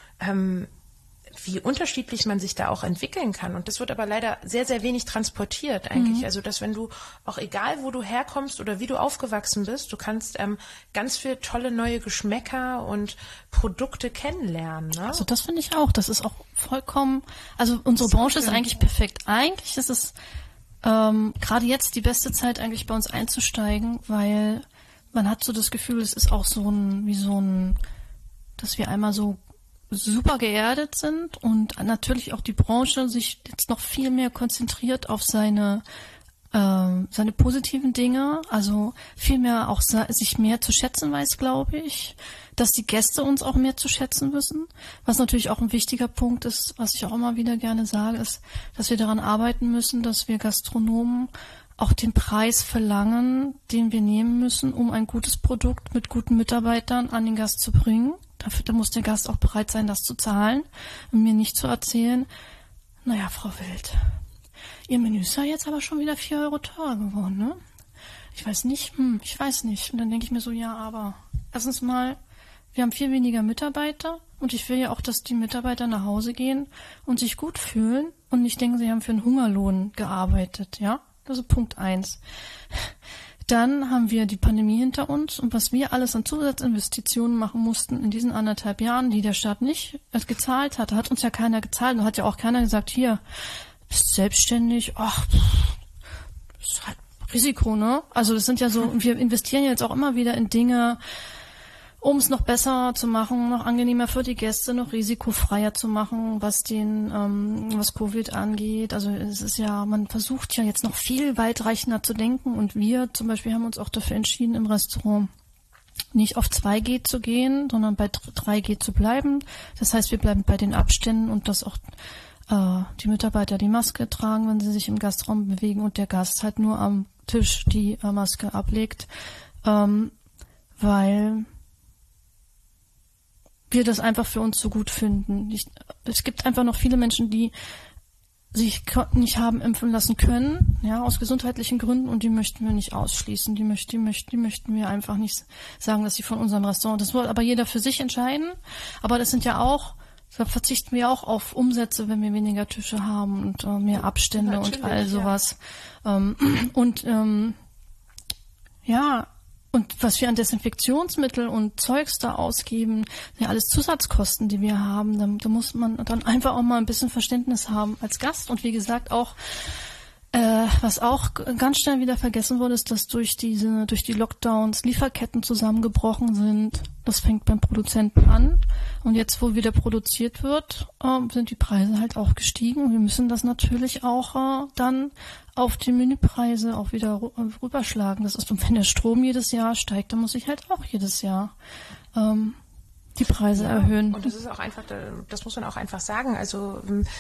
wie unterschiedlich man sich da auch entwickeln kann. Und das wird aber leider sehr, sehr wenig transportiert eigentlich. Also, dass wenn du, auch egal wo du herkommst oder wie du aufgewachsen bist, du kannst ganz viel tolle neue Geschmäcker und Produkte kennenlernen. Ne? Also das finde ich auch. Das ist auch vollkommen, also unsere Branche ist eigentlich perfekt. Eigentlich ist es gerade jetzt die beste Zeit eigentlich bei uns einzusteigen, weil man hat so das Gefühl, es ist auch dass wir einmal so super geerdet sind und natürlich auch die Branche sich jetzt noch viel mehr konzentriert auf seine positiven Dinge, also viel mehr auch sich mehr zu schätzen weiß, glaube ich, dass die Gäste uns auch mehr zu schätzen wissen. Was natürlich auch ein wichtiger Punkt ist, was ich auch immer wieder gerne sage, ist, dass wir daran arbeiten müssen, dass wir Gastronomen auch den Preis verlangen, den wir nehmen müssen, um ein gutes Produkt mit guten Mitarbeitern an den Gast zu bringen. Da muss der Gast auch bereit sein, das zu zahlen und mir nicht zu erzählen, naja, Frau Wild, Ihr Menü ist ja jetzt aber schon wieder 4 Euro teurer geworden, ne? Ich weiß nicht. Und dann denke ich mir so, ja, aber erstens mal, wir haben viel weniger Mitarbeiter und ich will ja auch, dass die Mitarbeiter nach Hause gehen und sich gut fühlen und nicht denken, sie haben für einen Hungerlohn gearbeitet, ja? Das ist Punkt 1. Dann haben wir die Pandemie hinter uns und was wir alles an Zusatzinvestitionen machen mussten in diesen 1,5 Jahren, die der Staat nicht gezahlt hat, hat uns ja keiner gezahlt und hat ja auch keiner gesagt, hier, bist selbstständig, ach, ist halt Risiko, ne? Also das sind ja so, wir investieren jetzt auch immer wieder in Dinge, um es noch besser zu machen, noch angenehmer für die Gäste, noch risikofreier zu machen, was was Covid angeht. Also es ist ja, man versucht ja jetzt noch viel weitreichender zu denken und wir zum Beispiel haben uns auch dafür entschieden, im Restaurant nicht auf 2G zu gehen, sondern bei 3G zu bleiben. Das heißt, wir bleiben bei den Abständen und dass auch die Mitarbeiter die Maske tragen, wenn sie sich im Gastraum bewegen und der Gast halt nur am Tisch die Maske ablegt, weil wir das einfach für uns so gut finden. Es gibt einfach noch viele Menschen, die sich nicht haben impfen lassen können, ja, aus gesundheitlichen Gründen und die möchten wir nicht ausschließen. Die möchten wir einfach nicht sagen, dass sie von unserem Restaurant, das soll aber jeder für sich entscheiden, aber das sind ja auch, da verzichten wir auch auf Umsätze, wenn wir weniger Tische haben und mehr Abstände natürlich, und all sowas. Ja. Und was wir an Desinfektionsmittel und Zeugs da ausgeben, ja alles Zusatzkosten, die wir haben, da muss man dann einfach auch mal ein bisschen Verständnis haben als Gast. Und wie gesagt auch, was auch ganz schnell wieder vergessen wurde, ist, dass durch die Lockdowns Lieferketten zusammengebrochen sind. Das fängt beim Produzenten an. Und jetzt, wo wieder produziert wird, sind die Preise halt auch gestiegen. Und wir müssen das natürlich auch dann auf die Menüpreise auch wieder rüberschlagen. Das ist, und wenn der Strom jedes Jahr steigt, dann muss ich halt auch jedes Jahr die Preise erhöhen. Und das ist auch einfach, das muss man auch einfach sagen. Also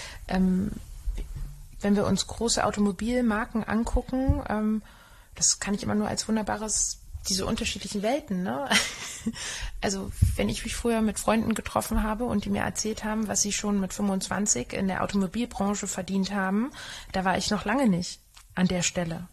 wenn wir uns große Automobilmarken angucken, das kann ich immer nur als wunderbares, diese unterschiedlichen Welten, ne? Also wenn ich mich früher mit Freunden getroffen habe und die mir erzählt haben, was sie schon mit 25 in der Automobilbranche verdient haben, da war ich noch lange nicht an der Stelle.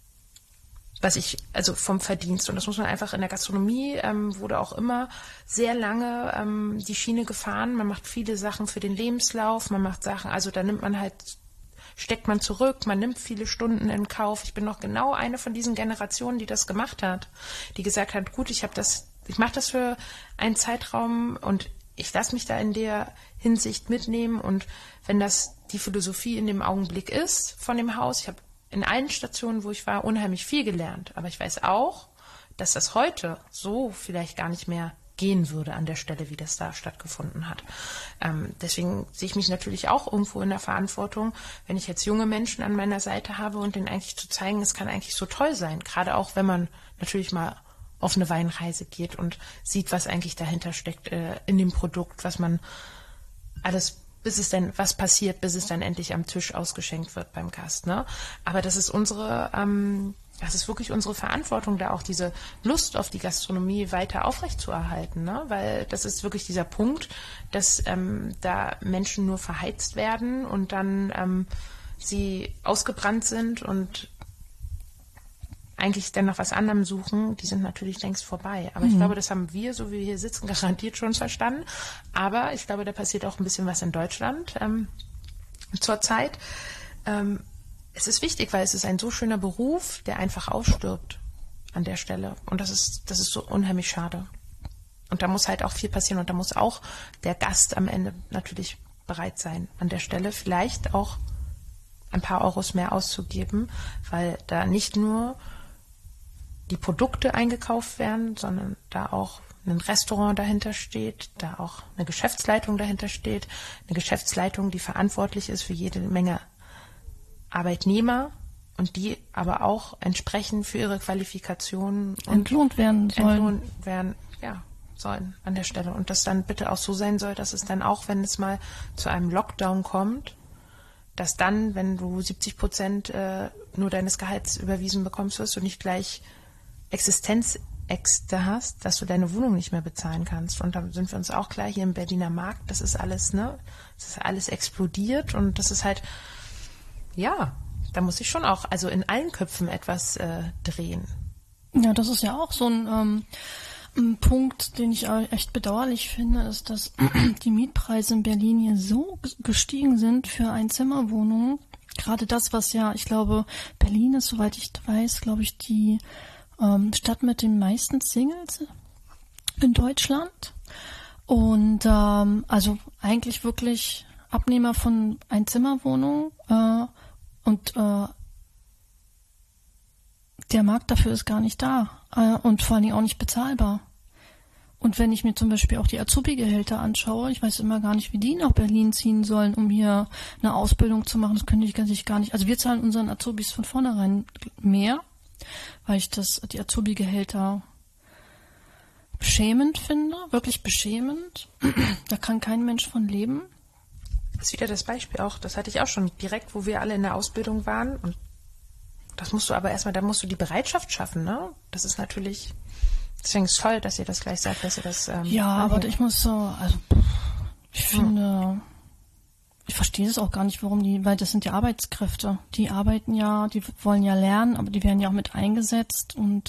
Also vom Verdienst. Und das muss man einfach in der Gastronomie, wurde auch immer sehr lange die Schiene gefahren. Man macht viele Sachen für den Lebenslauf, man macht Sachen, also da steckt man zurück, man nimmt viele Stunden in Kauf. Ich bin noch genau eine von diesen Generationen, die das gemacht hat, die gesagt hat, gut, ich mache das für einen Zeitraum und ich lasse mich da in der Hinsicht mitnehmen und wenn das die Philosophie in dem Augenblick ist von dem Haus, ich habe in allen Stationen, wo ich war, unheimlich viel gelernt, aber ich weiß auch, dass das heute so vielleicht gar nicht mehr gehen würde an der Stelle, wie das da stattgefunden hat. Deswegen sehe ich mich natürlich auch irgendwo in der Verantwortung, wenn ich jetzt junge Menschen an meiner Seite habe und denen eigentlich zu zeigen, es kann eigentlich so toll sein, gerade auch wenn man natürlich mal auf eine Weinreise geht und sieht, was eigentlich dahinter steckt in dem Produkt, was man alles, was passiert, bis es dann endlich am Tisch ausgeschenkt wird beim Gast, ne? Aber das ist das ist wirklich unsere Verantwortung, da auch diese Lust auf die Gastronomie weiter aufrechtzuerhalten, ne? Weil das ist wirklich dieser Punkt, dass da Menschen nur verheizt werden und dann sie ausgebrannt sind und eigentlich dann nach was anderem suchen, die sind natürlich längst vorbei. Aber ich glaube, das haben wir, so wie wir hier sitzen, garantiert schon verstanden. Aber ich glaube, da passiert auch ein bisschen was in Deutschland zurzeit. Es ist wichtig, weil es ist ein so schöner Beruf, der einfach ausstirbt an der Stelle. Und das ist so unheimlich schade. Und da muss halt auch viel passieren. Und da muss auch der Gast am Ende natürlich bereit sein, an der Stelle vielleicht auch ein paar Euros mehr auszugeben, weil da nicht nur die Produkte eingekauft werden, sondern da auch ein Restaurant dahinter steht, da auch eine Geschäftsleitung dahinter steht, eine Geschäftsleitung, die verantwortlich ist für jede Menge Arbeitnehmer und die aber auch entsprechend für ihre Qualifikationen entlohnt werden sollen an der Stelle. Und das dann bitte auch so sein soll, dass es dann auch, wenn es mal zu einem Lockdown kommt, dass dann, wenn du 70% nur deines Gehalts überwiesen bekommst, wirst du nicht gleich Äxte hast, dass du deine Wohnung nicht mehr bezahlen kannst. Und da sind wir uns auch klar, hier im Berliner Markt, das ist alles, das ist alles explodiert und das ist halt, ja, da muss ich schon auch, also in allen Köpfen etwas drehen. Ja, das ist ja auch so ein Punkt, den ich echt bedauerlich finde, ist, dass die Mietpreise in Berlin hier so gestiegen sind für Einzimmerwohnungen. Gerade das, was ja, ich glaube, Berlin ist, soweit ich weiß, glaube ich, die Stadt mit den meisten Singles in Deutschland. Und also eigentlich wirklich Abnehmer von Einzimmerwohnungen und der Markt dafür ist gar nicht da und vor allen Dingen auch nicht bezahlbar. Und wenn ich mir zum Beispiel auch die Azubi-Gehälter anschaue, ich weiß immer gar nicht, wie die nach Berlin ziehen sollen, um hier eine Ausbildung zu machen. Das könnte ich gar nicht. Also wir zahlen unseren Azubis von vornherein mehr, weil ich die Azubi-Gehälter beschämend finde, wirklich beschämend. Da kann kein Mensch von leben. Das ist wieder das Beispiel auch, das hatte ich auch schon direkt, wo wir alle in der Ausbildung waren. Und das musst du aber erstmal, da musst du die Bereitschaft schaffen, ne? Das ist natürlich, deswegen ist es toll, dass ihr das gleich sagt, dass ihr das ja, aber ich muss so, also ich finde, ich verstehe es auch gar nicht, weil das sind ja Arbeitskräfte. Die arbeiten ja, die wollen ja lernen, aber die werden ja auch mit eingesetzt und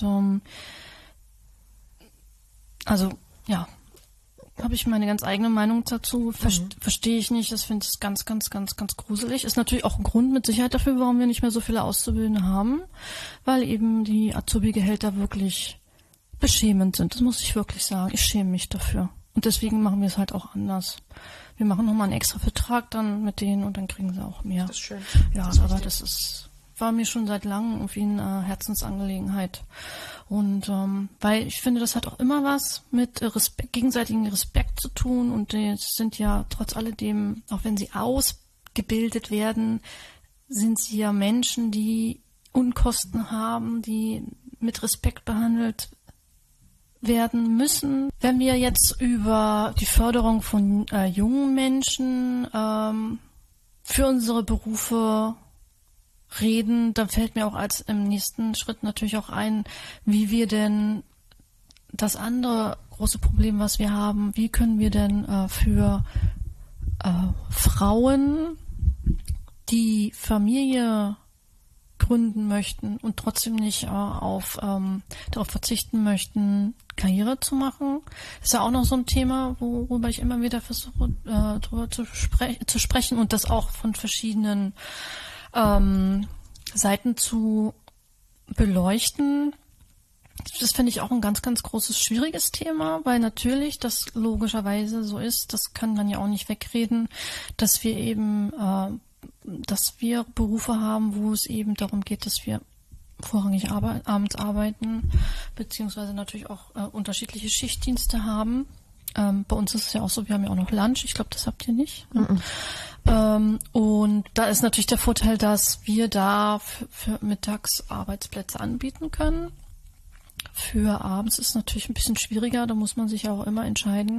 also ja, habe ich meine ganz eigene Meinung dazu. Verstehe ich nicht. Das finde ich ganz, ganz, ganz, ganz gruselig. Ist natürlich auch ein Grund mit Sicherheit dafür, warum wir nicht mehr so viele Auszubildende haben, weil eben die Azubi-Gehälter wirklich beschämend sind. Das muss ich wirklich sagen. Ich schäme mich dafür. Und deswegen machen wir es halt auch anders. Wir machen nochmal einen extra Vertrag dann mit denen und dann kriegen sie auch mehr. Das ist schön. Ja, das aber war mir schon seit langem irgendwie eine Herzensangelegenheit. Und weil ich finde, das hat auch immer was mit gegenseitigen Respekt zu tun. Und es sind ja trotz alledem, auch wenn sie ausgebildet werden, sind sie ja Menschen, die Unkosten haben, die mit Respekt behandelt werden müssen. Wenn wir jetzt über die Förderung von jungen Menschen für unsere Berufe reden, dann fällt mir auch als im nächsten Schritt natürlich auch ein, wie wir denn das andere große Problem, was wir haben, wie können wir denn für Frauen, die Familie gründen möchten und trotzdem nicht darauf verzichten möchten, Karriere zu machen. Das ist ja auch noch so ein Thema, worüber ich immer wieder versuche, darüber zu sprechen und das auch von verschiedenen Seiten zu beleuchten. Das finde ich auch ein ganz, ganz großes, schwieriges Thema, weil natürlich das logischerweise so ist, das kann man ja auch nicht wegreden, dass wir eben, dass wir Berufe haben, wo es eben darum geht, dass wir vorrangig abends arbeiten, beziehungsweise natürlich auch unterschiedliche Schichtdienste haben. Bei uns ist es ja auch so, wir haben ja auch noch Lunch. Ich glaube, das habt ihr nicht. Und da ist natürlich der Vorteil, dass wir da für mittags Arbeitsplätze anbieten können. Für abends ist es natürlich ein bisschen schwieriger. Da muss man sich ja auch immer entscheiden,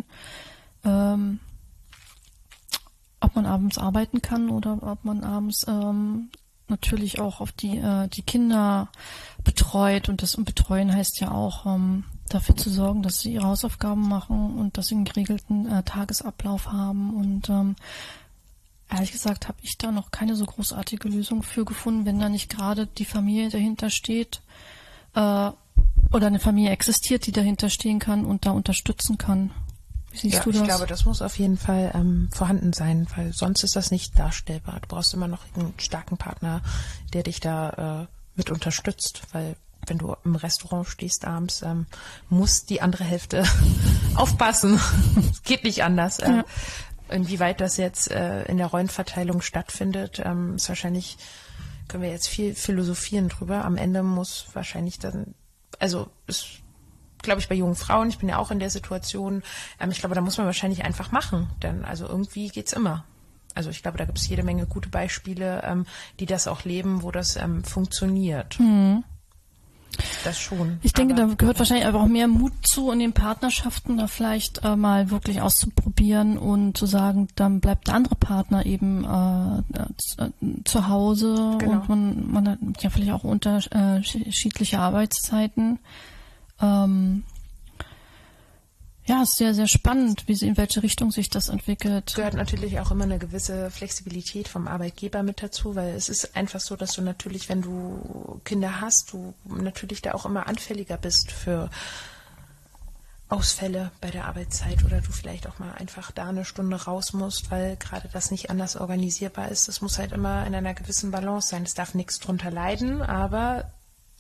ob man abends arbeiten kann oder ob man abends natürlich auch auf die Kinder betreut. Und das Betreuen heißt ja auch, dafür zu sorgen, dass sie ihre Hausaufgaben machen und dass sie einen geregelten Tagesablauf haben. Und ehrlich gesagt habe ich da noch keine so großartige Lösung für gefunden, wenn da nicht gerade die Familie dahinter steht oder eine Familie existiert, die dahinter stehen kann und da unterstützen kann. Wie siehst du das? Ich glaube, das muss auf jeden Fall vorhanden sein, weil sonst ist das nicht darstellbar. Du brauchst immer noch einen starken Partner, der dich da mit unterstützt, weil wenn du im Restaurant stehst abends, muss die andere Hälfte aufpassen. Es geht nicht anders. Ja. Inwieweit das jetzt in der Rollenverteilung stattfindet, ist wahrscheinlich, können wir jetzt viel philosophieren drüber. Am Ende muss wahrscheinlich dann, also ist, glaube ich, bei jungen Frauen, ich bin ja auch in der Situation, ich glaube, da muss man wahrscheinlich einfach machen, denn also irgendwie geht's immer. Also ich glaube, da gibt es jede Menge gute Beispiele, die das auch leben, wo das funktioniert. Mhm. Das schon. Ich denke, da gehört wahrscheinlich einfach auch mehr Mut zu in den Partnerschaften, da vielleicht mal wirklich auszuprobieren und zu sagen, dann bleibt der andere Partner eben zu Hause. Genau. Und man hat ja vielleicht auch unterschiedliche Arbeitszeiten. Ja, ist sehr, sehr spannend, in welche Richtung sich das entwickelt. Gehört natürlich auch immer eine gewisse Flexibilität vom Arbeitgeber mit dazu, weil es ist einfach so, dass du natürlich, wenn du Kinder hast, du natürlich da auch immer anfälliger bist für Ausfälle bei der Arbeitszeit oder du vielleicht auch mal einfach da eine Stunde raus musst, weil gerade das nicht anders organisierbar ist. Das muss halt immer in einer gewissen Balance sein. Es darf nichts drunter leiden, aber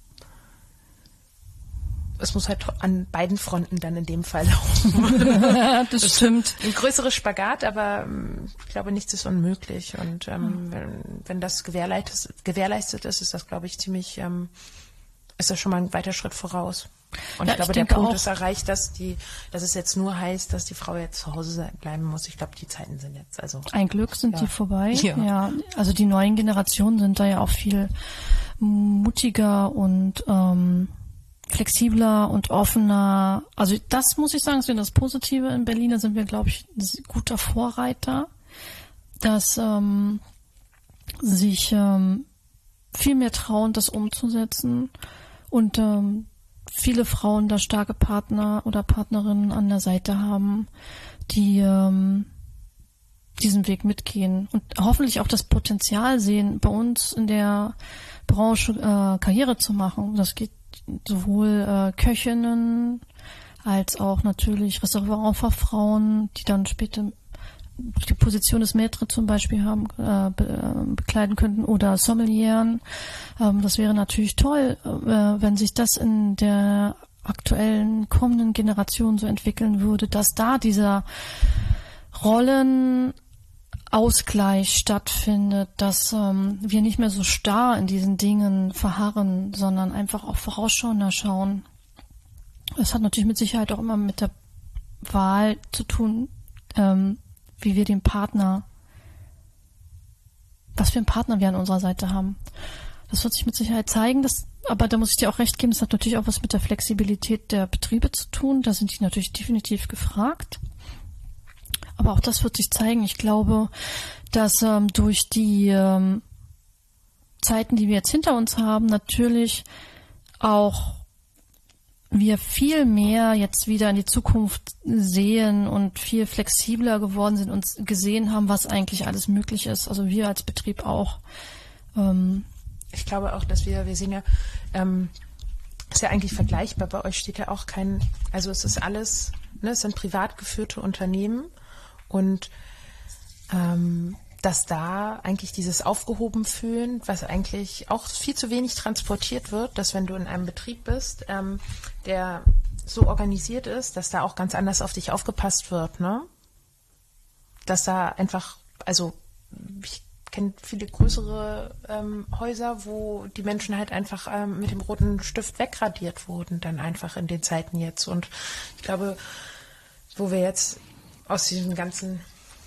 es muss halt an beiden Fronten dann in dem Fall laufen. Das stimmt. Ein größeres Spagat, aber ich glaube, nichts ist unmöglich. Und wenn das gewährleistet ist, ist das, glaube ich, ziemlich, ist das schon mal ein weiter Schritt voraus. Und Ja, ich glaube, ich der denke Punkt auch. ist erreicht, dass es jetzt nur heißt, dass die Frau jetzt zu Hause bleiben muss. Ich glaube, die Zeiten sind jetzt Ein Glück sind Ja. die vorbei. Ja. Ja, also die neuen Generationen sind da ja auch viel mutiger und flexibler und offener. Also das muss ich sagen, ist das Positive. In Berlin da sind wir, glaube ich, ein guter Vorreiter, dass sich viel mehr trauen, das umzusetzen und viele Frauen da starke Partner oder Partnerinnen an der Seite haben, die diesen Weg mitgehen und hoffentlich auch das Potenzial sehen, bei uns in der Branche Karriere zu machen. Das geht sowohl Köchinnen als auch natürlich Restaurantfachfrauen, die dann später die Position des Maître zum Beispiel haben, bekleiden könnten oder Sommelieren. Das wäre natürlich toll, wenn sich das in der aktuellen kommenden Generation so entwickeln würde, dass da dieser Rollenausgleich stattfindet, dass wir nicht mehr so starr in diesen Dingen verharren, sondern einfach auch vorausschauender schauen. Das hat natürlich mit Sicherheit auch immer mit der Wahl zu tun, wie wir den Partner, was für einen Partner wir an unserer Seite haben. Das wird sich mit Sicherheit zeigen, aber da muss ich dir auch recht geben, das hat natürlich auch was mit der Flexibilität der Betriebe zu tun. Da sind die natürlich definitiv gefragt. Aber auch das wird sich zeigen. Ich glaube, dass durch die Zeiten, die wir jetzt hinter uns haben, natürlich auch wir viel mehr jetzt wieder in die Zukunft sehen und viel flexibler geworden sind und gesehen haben, was eigentlich alles möglich ist. Also wir als Betrieb auch. Ich glaube auch, dass wir sehen ja, ist ja eigentlich vergleichbar. Bei euch steht ja auch also es ist alles, ne, es sind privat geführte Unternehmen und dass da eigentlich dieses aufgehoben fühlen, was eigentlich auch viel zu wenig transportiert wird, dass wenn du in einem Betrieb bist, der so organisiert ist, dass da auch ganz anders auf dich aufgepasst wird, ne? Dass da einfach, also ich kenne viele größere Häuser, wo die Menschen halt einfach mit dem roten Stift wegradiert wurden, dann einfach in den Zeiten jetzt. Und ich glaube, wo wir jetzt aus diesem ganzen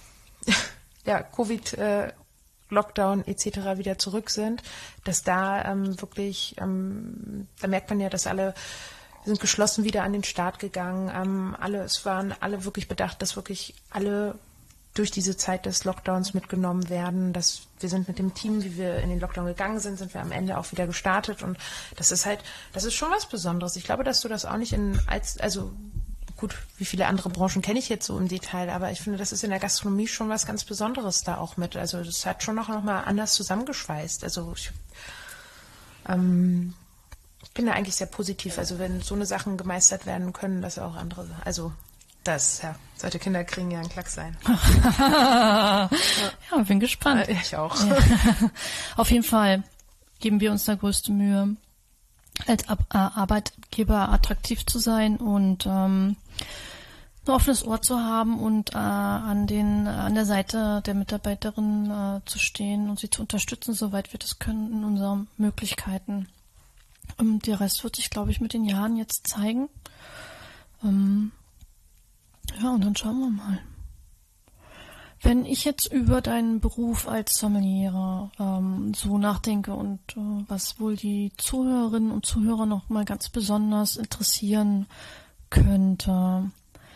Covid-Lockdown etc. wieder zurück sind, dass da wirklich, da merkt man ja, dass wir sind geschlossen wieder an den Start gegangen. Es waren alle wirklich bedacht, dass wirklich alle durch diese Zeit des Lockdowns mitgenommen werden. Dass wir sind mit dem Team, wie wir in den Lockdown gegangen sind wir am Ende auch wieder gestartet. Und das ist schon was Besonderes. Ich glaube, dass du das auch nicht also gut, wie viele andere Branchen kenne ich jetzt so im Detail, aber ich finde, das ist in der Gastronomie schon was ganz Besonderes da auch mit. Also das hat schon noch mal anders zusammengeschweißt. Also ich bin da eigentlich sehr positiv. Also wenn so eine Sachen gemeistert werden können, dass auch andere, also solche Kinder kriegen ja einen Klacks sein. Ja, bin gespannt. Ich auch. Ja. Auf jeden Fall geben wir uns da größte Mühe, als Arbeitgeber attraktiv zu sein und ein offenes Ohr zu haben und an der Seite der Mitarbeiterin zu stehen und sie zu unterstützen, soweit wir das können in unseren Möglichkeiten. Der Rest wird sich, glaube ich, mit den Jahren jetzt zeigen. Ja, und dann schauen wir mal. Wenn ich jetzt über deinen Beruf als Sommelier so nachdenke und was wohl die Zuhörerinnen und Zuhörer noch mal ganz besonders interessieren könnte.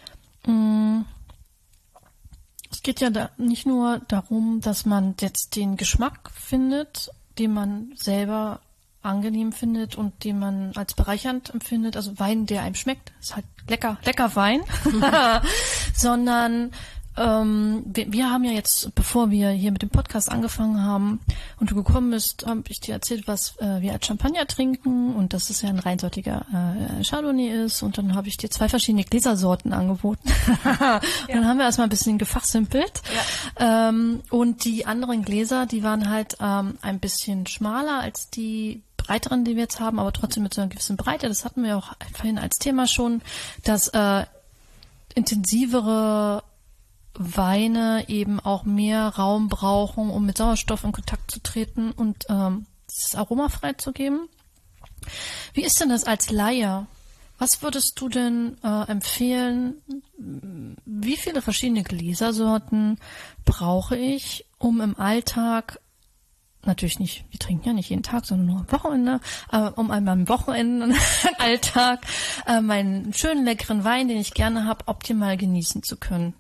Es geht ja nicht nur darum, dass man jetzt den Geschmack findet, den man selber angenehm findet und den man als bereichernd empfindet, also Wein, der einem schmeckt, ist halt lecker Wein, sondern wir haben ja jetzt, bevor wir hier mit dem Podcast angefangen haben und du gekommen bist, habe ich dir erzählt, was wir als Champagner trinken und dass es ja ein reinsortiger Chardonnay ist und dann habe ich dir 2 verschiedene Gläsersorten angeboten. Ja. Und dann haben wir erstmal ein bisschen gefachsimpelt. Ja. Und die anderen Gläser, die waren halt ein bisschen schmaler als die breiteren, die wir jetzt haben, aber trotzdem mit so einer gewissen Breite. Das hatten wir auch vorhin als Thema schon, dass intensivere Weine eben auch mehr Raum brauchen, um mit Sauerstoff in Kontakt zu treten und das Aroma freizugeben. Wie ist denn das als Laie? Was würdest du denn empfehlen? Wie viele verschiedene Gläsersorten brauche ich, um im Alltag, natürlich nicht, wir trinken ja nicht jeden Tag, sondern nur am Wochenende, um an meinem Wochenenden-Alltag meinen schönen, leckeren Wein, den ich gerne habe, optimal genießen zu können?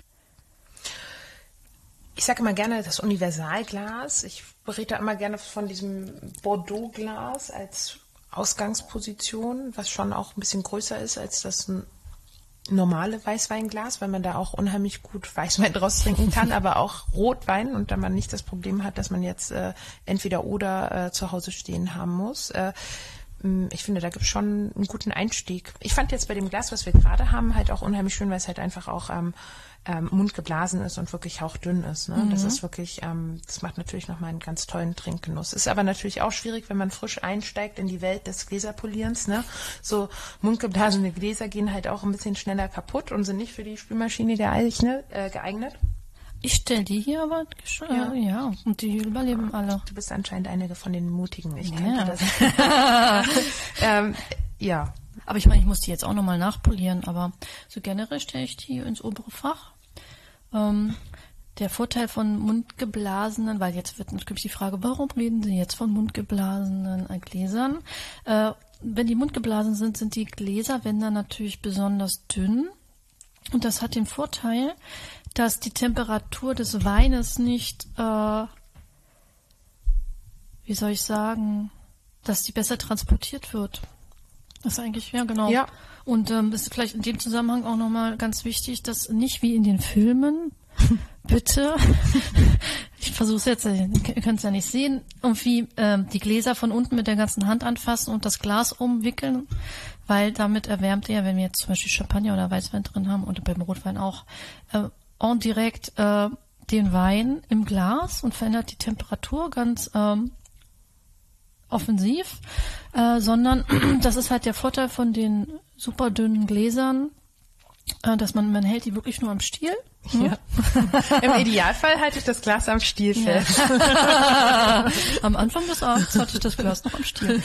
Ich sage immer gerne das Universalglas. Ich rede da immer gerne von diesem Bordeaux-Glas als Ausgangsposition, was schon auch ein bisschen größer ist als das normale Weißweinglas, weil man da auch unheimlich gut Weißwein draus trinken kann, aber auch Rotwein und da man nicht das Problem hat, dass man jetzt entweder oder zu Hause stehen haben muss. Ich finde, da gibt es schon einen guten Einstieg. Ich fand jetzt bei dem Glas, was wir gerade haben, halt auch unheimlich schön, weil es halt einfach auch mundgeblasen ist und wirklich hauchdünn ist. Ne? Das ist wirklich, das macht natürlich nochmal einen ganz tollen Trinkgenuss. Ist aber natürlich auch schwierig, wenn man frisch einsteigt in die Welt des Gläserpolierens. Ne? So mundgeblasene Gläser gehen halt auch ein bisschen schneller kaputt und sind nicht für die Spülmaschine geeignet. Ich stelle die hier aber ja, und die überleben alle. Du bist anscheinend eine von den Mutigen. Ich könnte das. Ja. Aber ich meine, ich muss die jetzt auch nochmal nachpolieren, aber so generell stelle ich die ins obere Fach. Der Vorteil von mundgeblasenen, weil jetzt wird natürlich die Frage, warum reden Sie jetzt von mundgeblasenen Gläsern? Wenn die mundgeblasen sind, sind die Gläserwände natürlich besonders dünn. Und das hat den Vorteil, dass die Temperatur des Weines nicht, wie soll ich sagen, dass die besser transportiert wird. Das ist eigentlich, ja genau. Ja. Und ist vielleicht in dem Zusammenhang auch nochmal ganz wichtig, dass nicht wie in den Filmen, bitte, ich versuche es jetzt, ihr könnt es ja nicht sehen, irgendwie die Gläser von unten mit der ganzen Hand anfassen und das Glas umwickeln, weil damit erwärmt ihr, wenn wir jetzt zum Beispiel Champagner oder Weißwein drin haben und beim Rotwein auch, en direkt den Wein im Glas und verändert die Temperatur ganz offensiv, sondern das ist halt der Vorteil von den super dünnen Gläsern, dass man hält die wirklich nur am Stiel. Ja. Im Idealfall halte ich das Glas am Stiel fest. Ja. Am Anfang des Abends hatte ich das Glas noch am Stiel.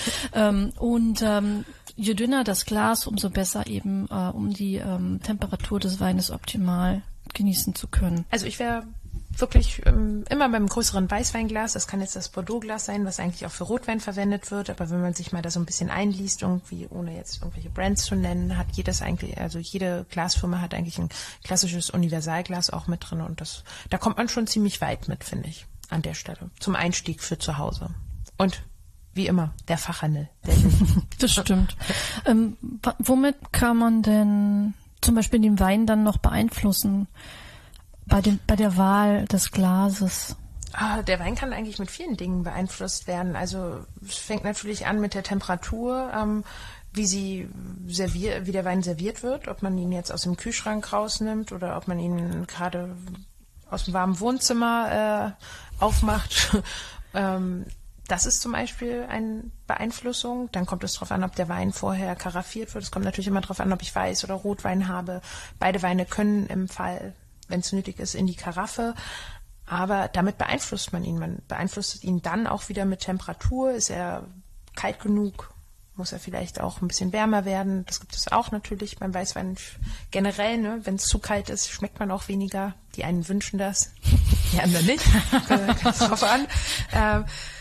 Je dünner das Glas, umso besser eben, um die Temperatur des Weines optimal genießen zu können. Also ich wäre wirklich immer beim größeren Weißweinglas, das kann jetzt das Bordeaux-Glas sein, was eigentlich auch für Rotwein verwendet wird, aber wenn man sich mal da so ein bisschen einliest, irgendwie, ohne jetzt irgendwelche Brands zu nennen, hat jede Glasfirma hat eigentlich ein klassisches Universalglas auch mit drin und da kommt man schon ziemlich weit mit, finde ich, an der Stelle, zum Einstieg für zu Hause. Und wie immer, der Fachhandel. Das stimmt. Womit kann man denn zum Beispiel den Wein dann noch beeinflussen? Bei der Wahl des Glases? Der Wein kann eigentlich mit vielen Dingen beeinflusst werden. Also es fängt natürlich an mit der Temperatur, wie der Wein serviert wird, ob man ihn jetzt aus dem Kühlschrank rausnimmt oder ob man ihn gerade aus dem warmen Wohnzimmer aufmacht. Das ist zum Beispiel eine Beeinflussung. Dann kommt es darauf an, ob der Wein vorher karaffiert wird. Es kommt natürlich immer darauf an, ob ich Weiß- oder Rotwein habe. Beide Weine können im Fall, wenn es nötig ist, in die Karaffe. Aber damit beeinflusst man ihn. Man beeinflusst ihn dann auch wieder mit Temperatur. Ist er kalt genug? Muss er vielleicht auch ein bisschen wärmer werden? Das gibt es auch natürlich beim Weißwein generell. Ne? Wenn es zu kalt ist, schmeckt man auch weniger. Die einen wünschen das, die anderen nicht. Kommt drauf an.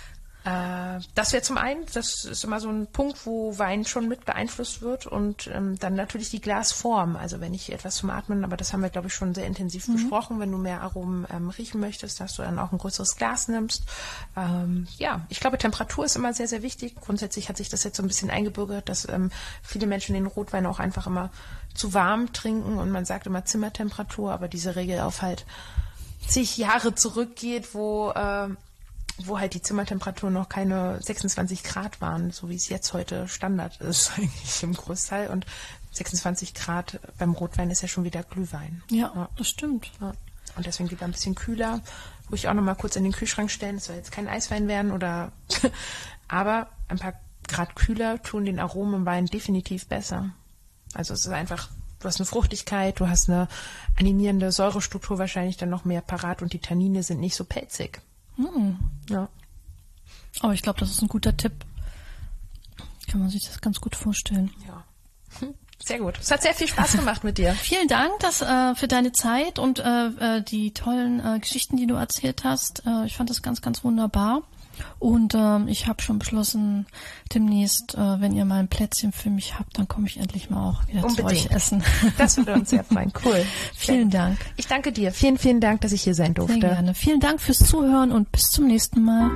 Das wäre zum einen, das ist immer so ein Punkt, wo Wein schon mit beeinflusst wird und dann natürlich die Glasform. Also wenn ich etwas zum Atmen, aber das haben wir, glaube ich, schon sehr intensiv besprochen. Wenn du mehr Aromen riechen möchtest, dass du dann auch ein größeres Glas nimmst. Ich glaube, Temperatur ist immer sehr, sehr wichtig. Grundsätzlich hat sich das jetzt so ein bisschen eingebürgert, dass viele Menschen den Rotwein auch einfach immer zu warm trinken und man sagt immer Zimmertemperatur, aber diese Regel auf halt zig Jahre zurückgeht, wo halt die Zimmertemperatur noch keine 26 Grad waren, so wie es jetzt heute Standard ist eigentlich im Großteil. Und 26 Grad beim Rotwein ist ja schon wieder Glühwein. Ja, das stimmt. Ja. Und deswegen lieber ein bisschen kühler. Wo ich auch noch mal kurz in den Kühlschrank stellen, es soll jetzt kein Eiswein werden oder aber ein paar Grad kühler tun den Aromen im Wein definitiv besser. Also es ist einfach, du hast eine Fruchtigkeit, du hast eine animierende Säurestruktur wahrscheinlich dann noch mehr parat und die Tannine sind nicht so pelzig. Ja. Aber ich glaube, das ist ein guter Tipp. Kann man sich das ganz gut vorstellen. Ja. Sehr gut. Es hat sehr viel Spaß gemacht mit dir. Vielen Dank für deine Zeit und die tollen Geschichten, die du erzählt hast. Ich fand das ganz, ganz wunderbar. Und ich habe schon beschlossen, demnächst, wenn ihr mal ein Plätzchen für mich habt, dann komme ich endlich mal auch wieder zu euch essen. Das würde uns sehr freuen. Cool. Vielen Dank. Ich danke dir. Vielen, vielen Dank, dass ich hier sein durfte. Sehr gerne. Vielen Dank fürs Zuhören und bis zum nächsten Mal.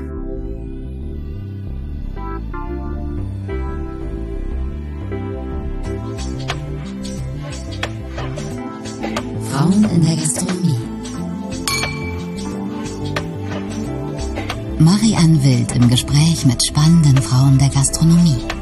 Frauen in der Gastronomie. Marianne Wild im Gespräch mit spannenden Frauen der Gastronomie.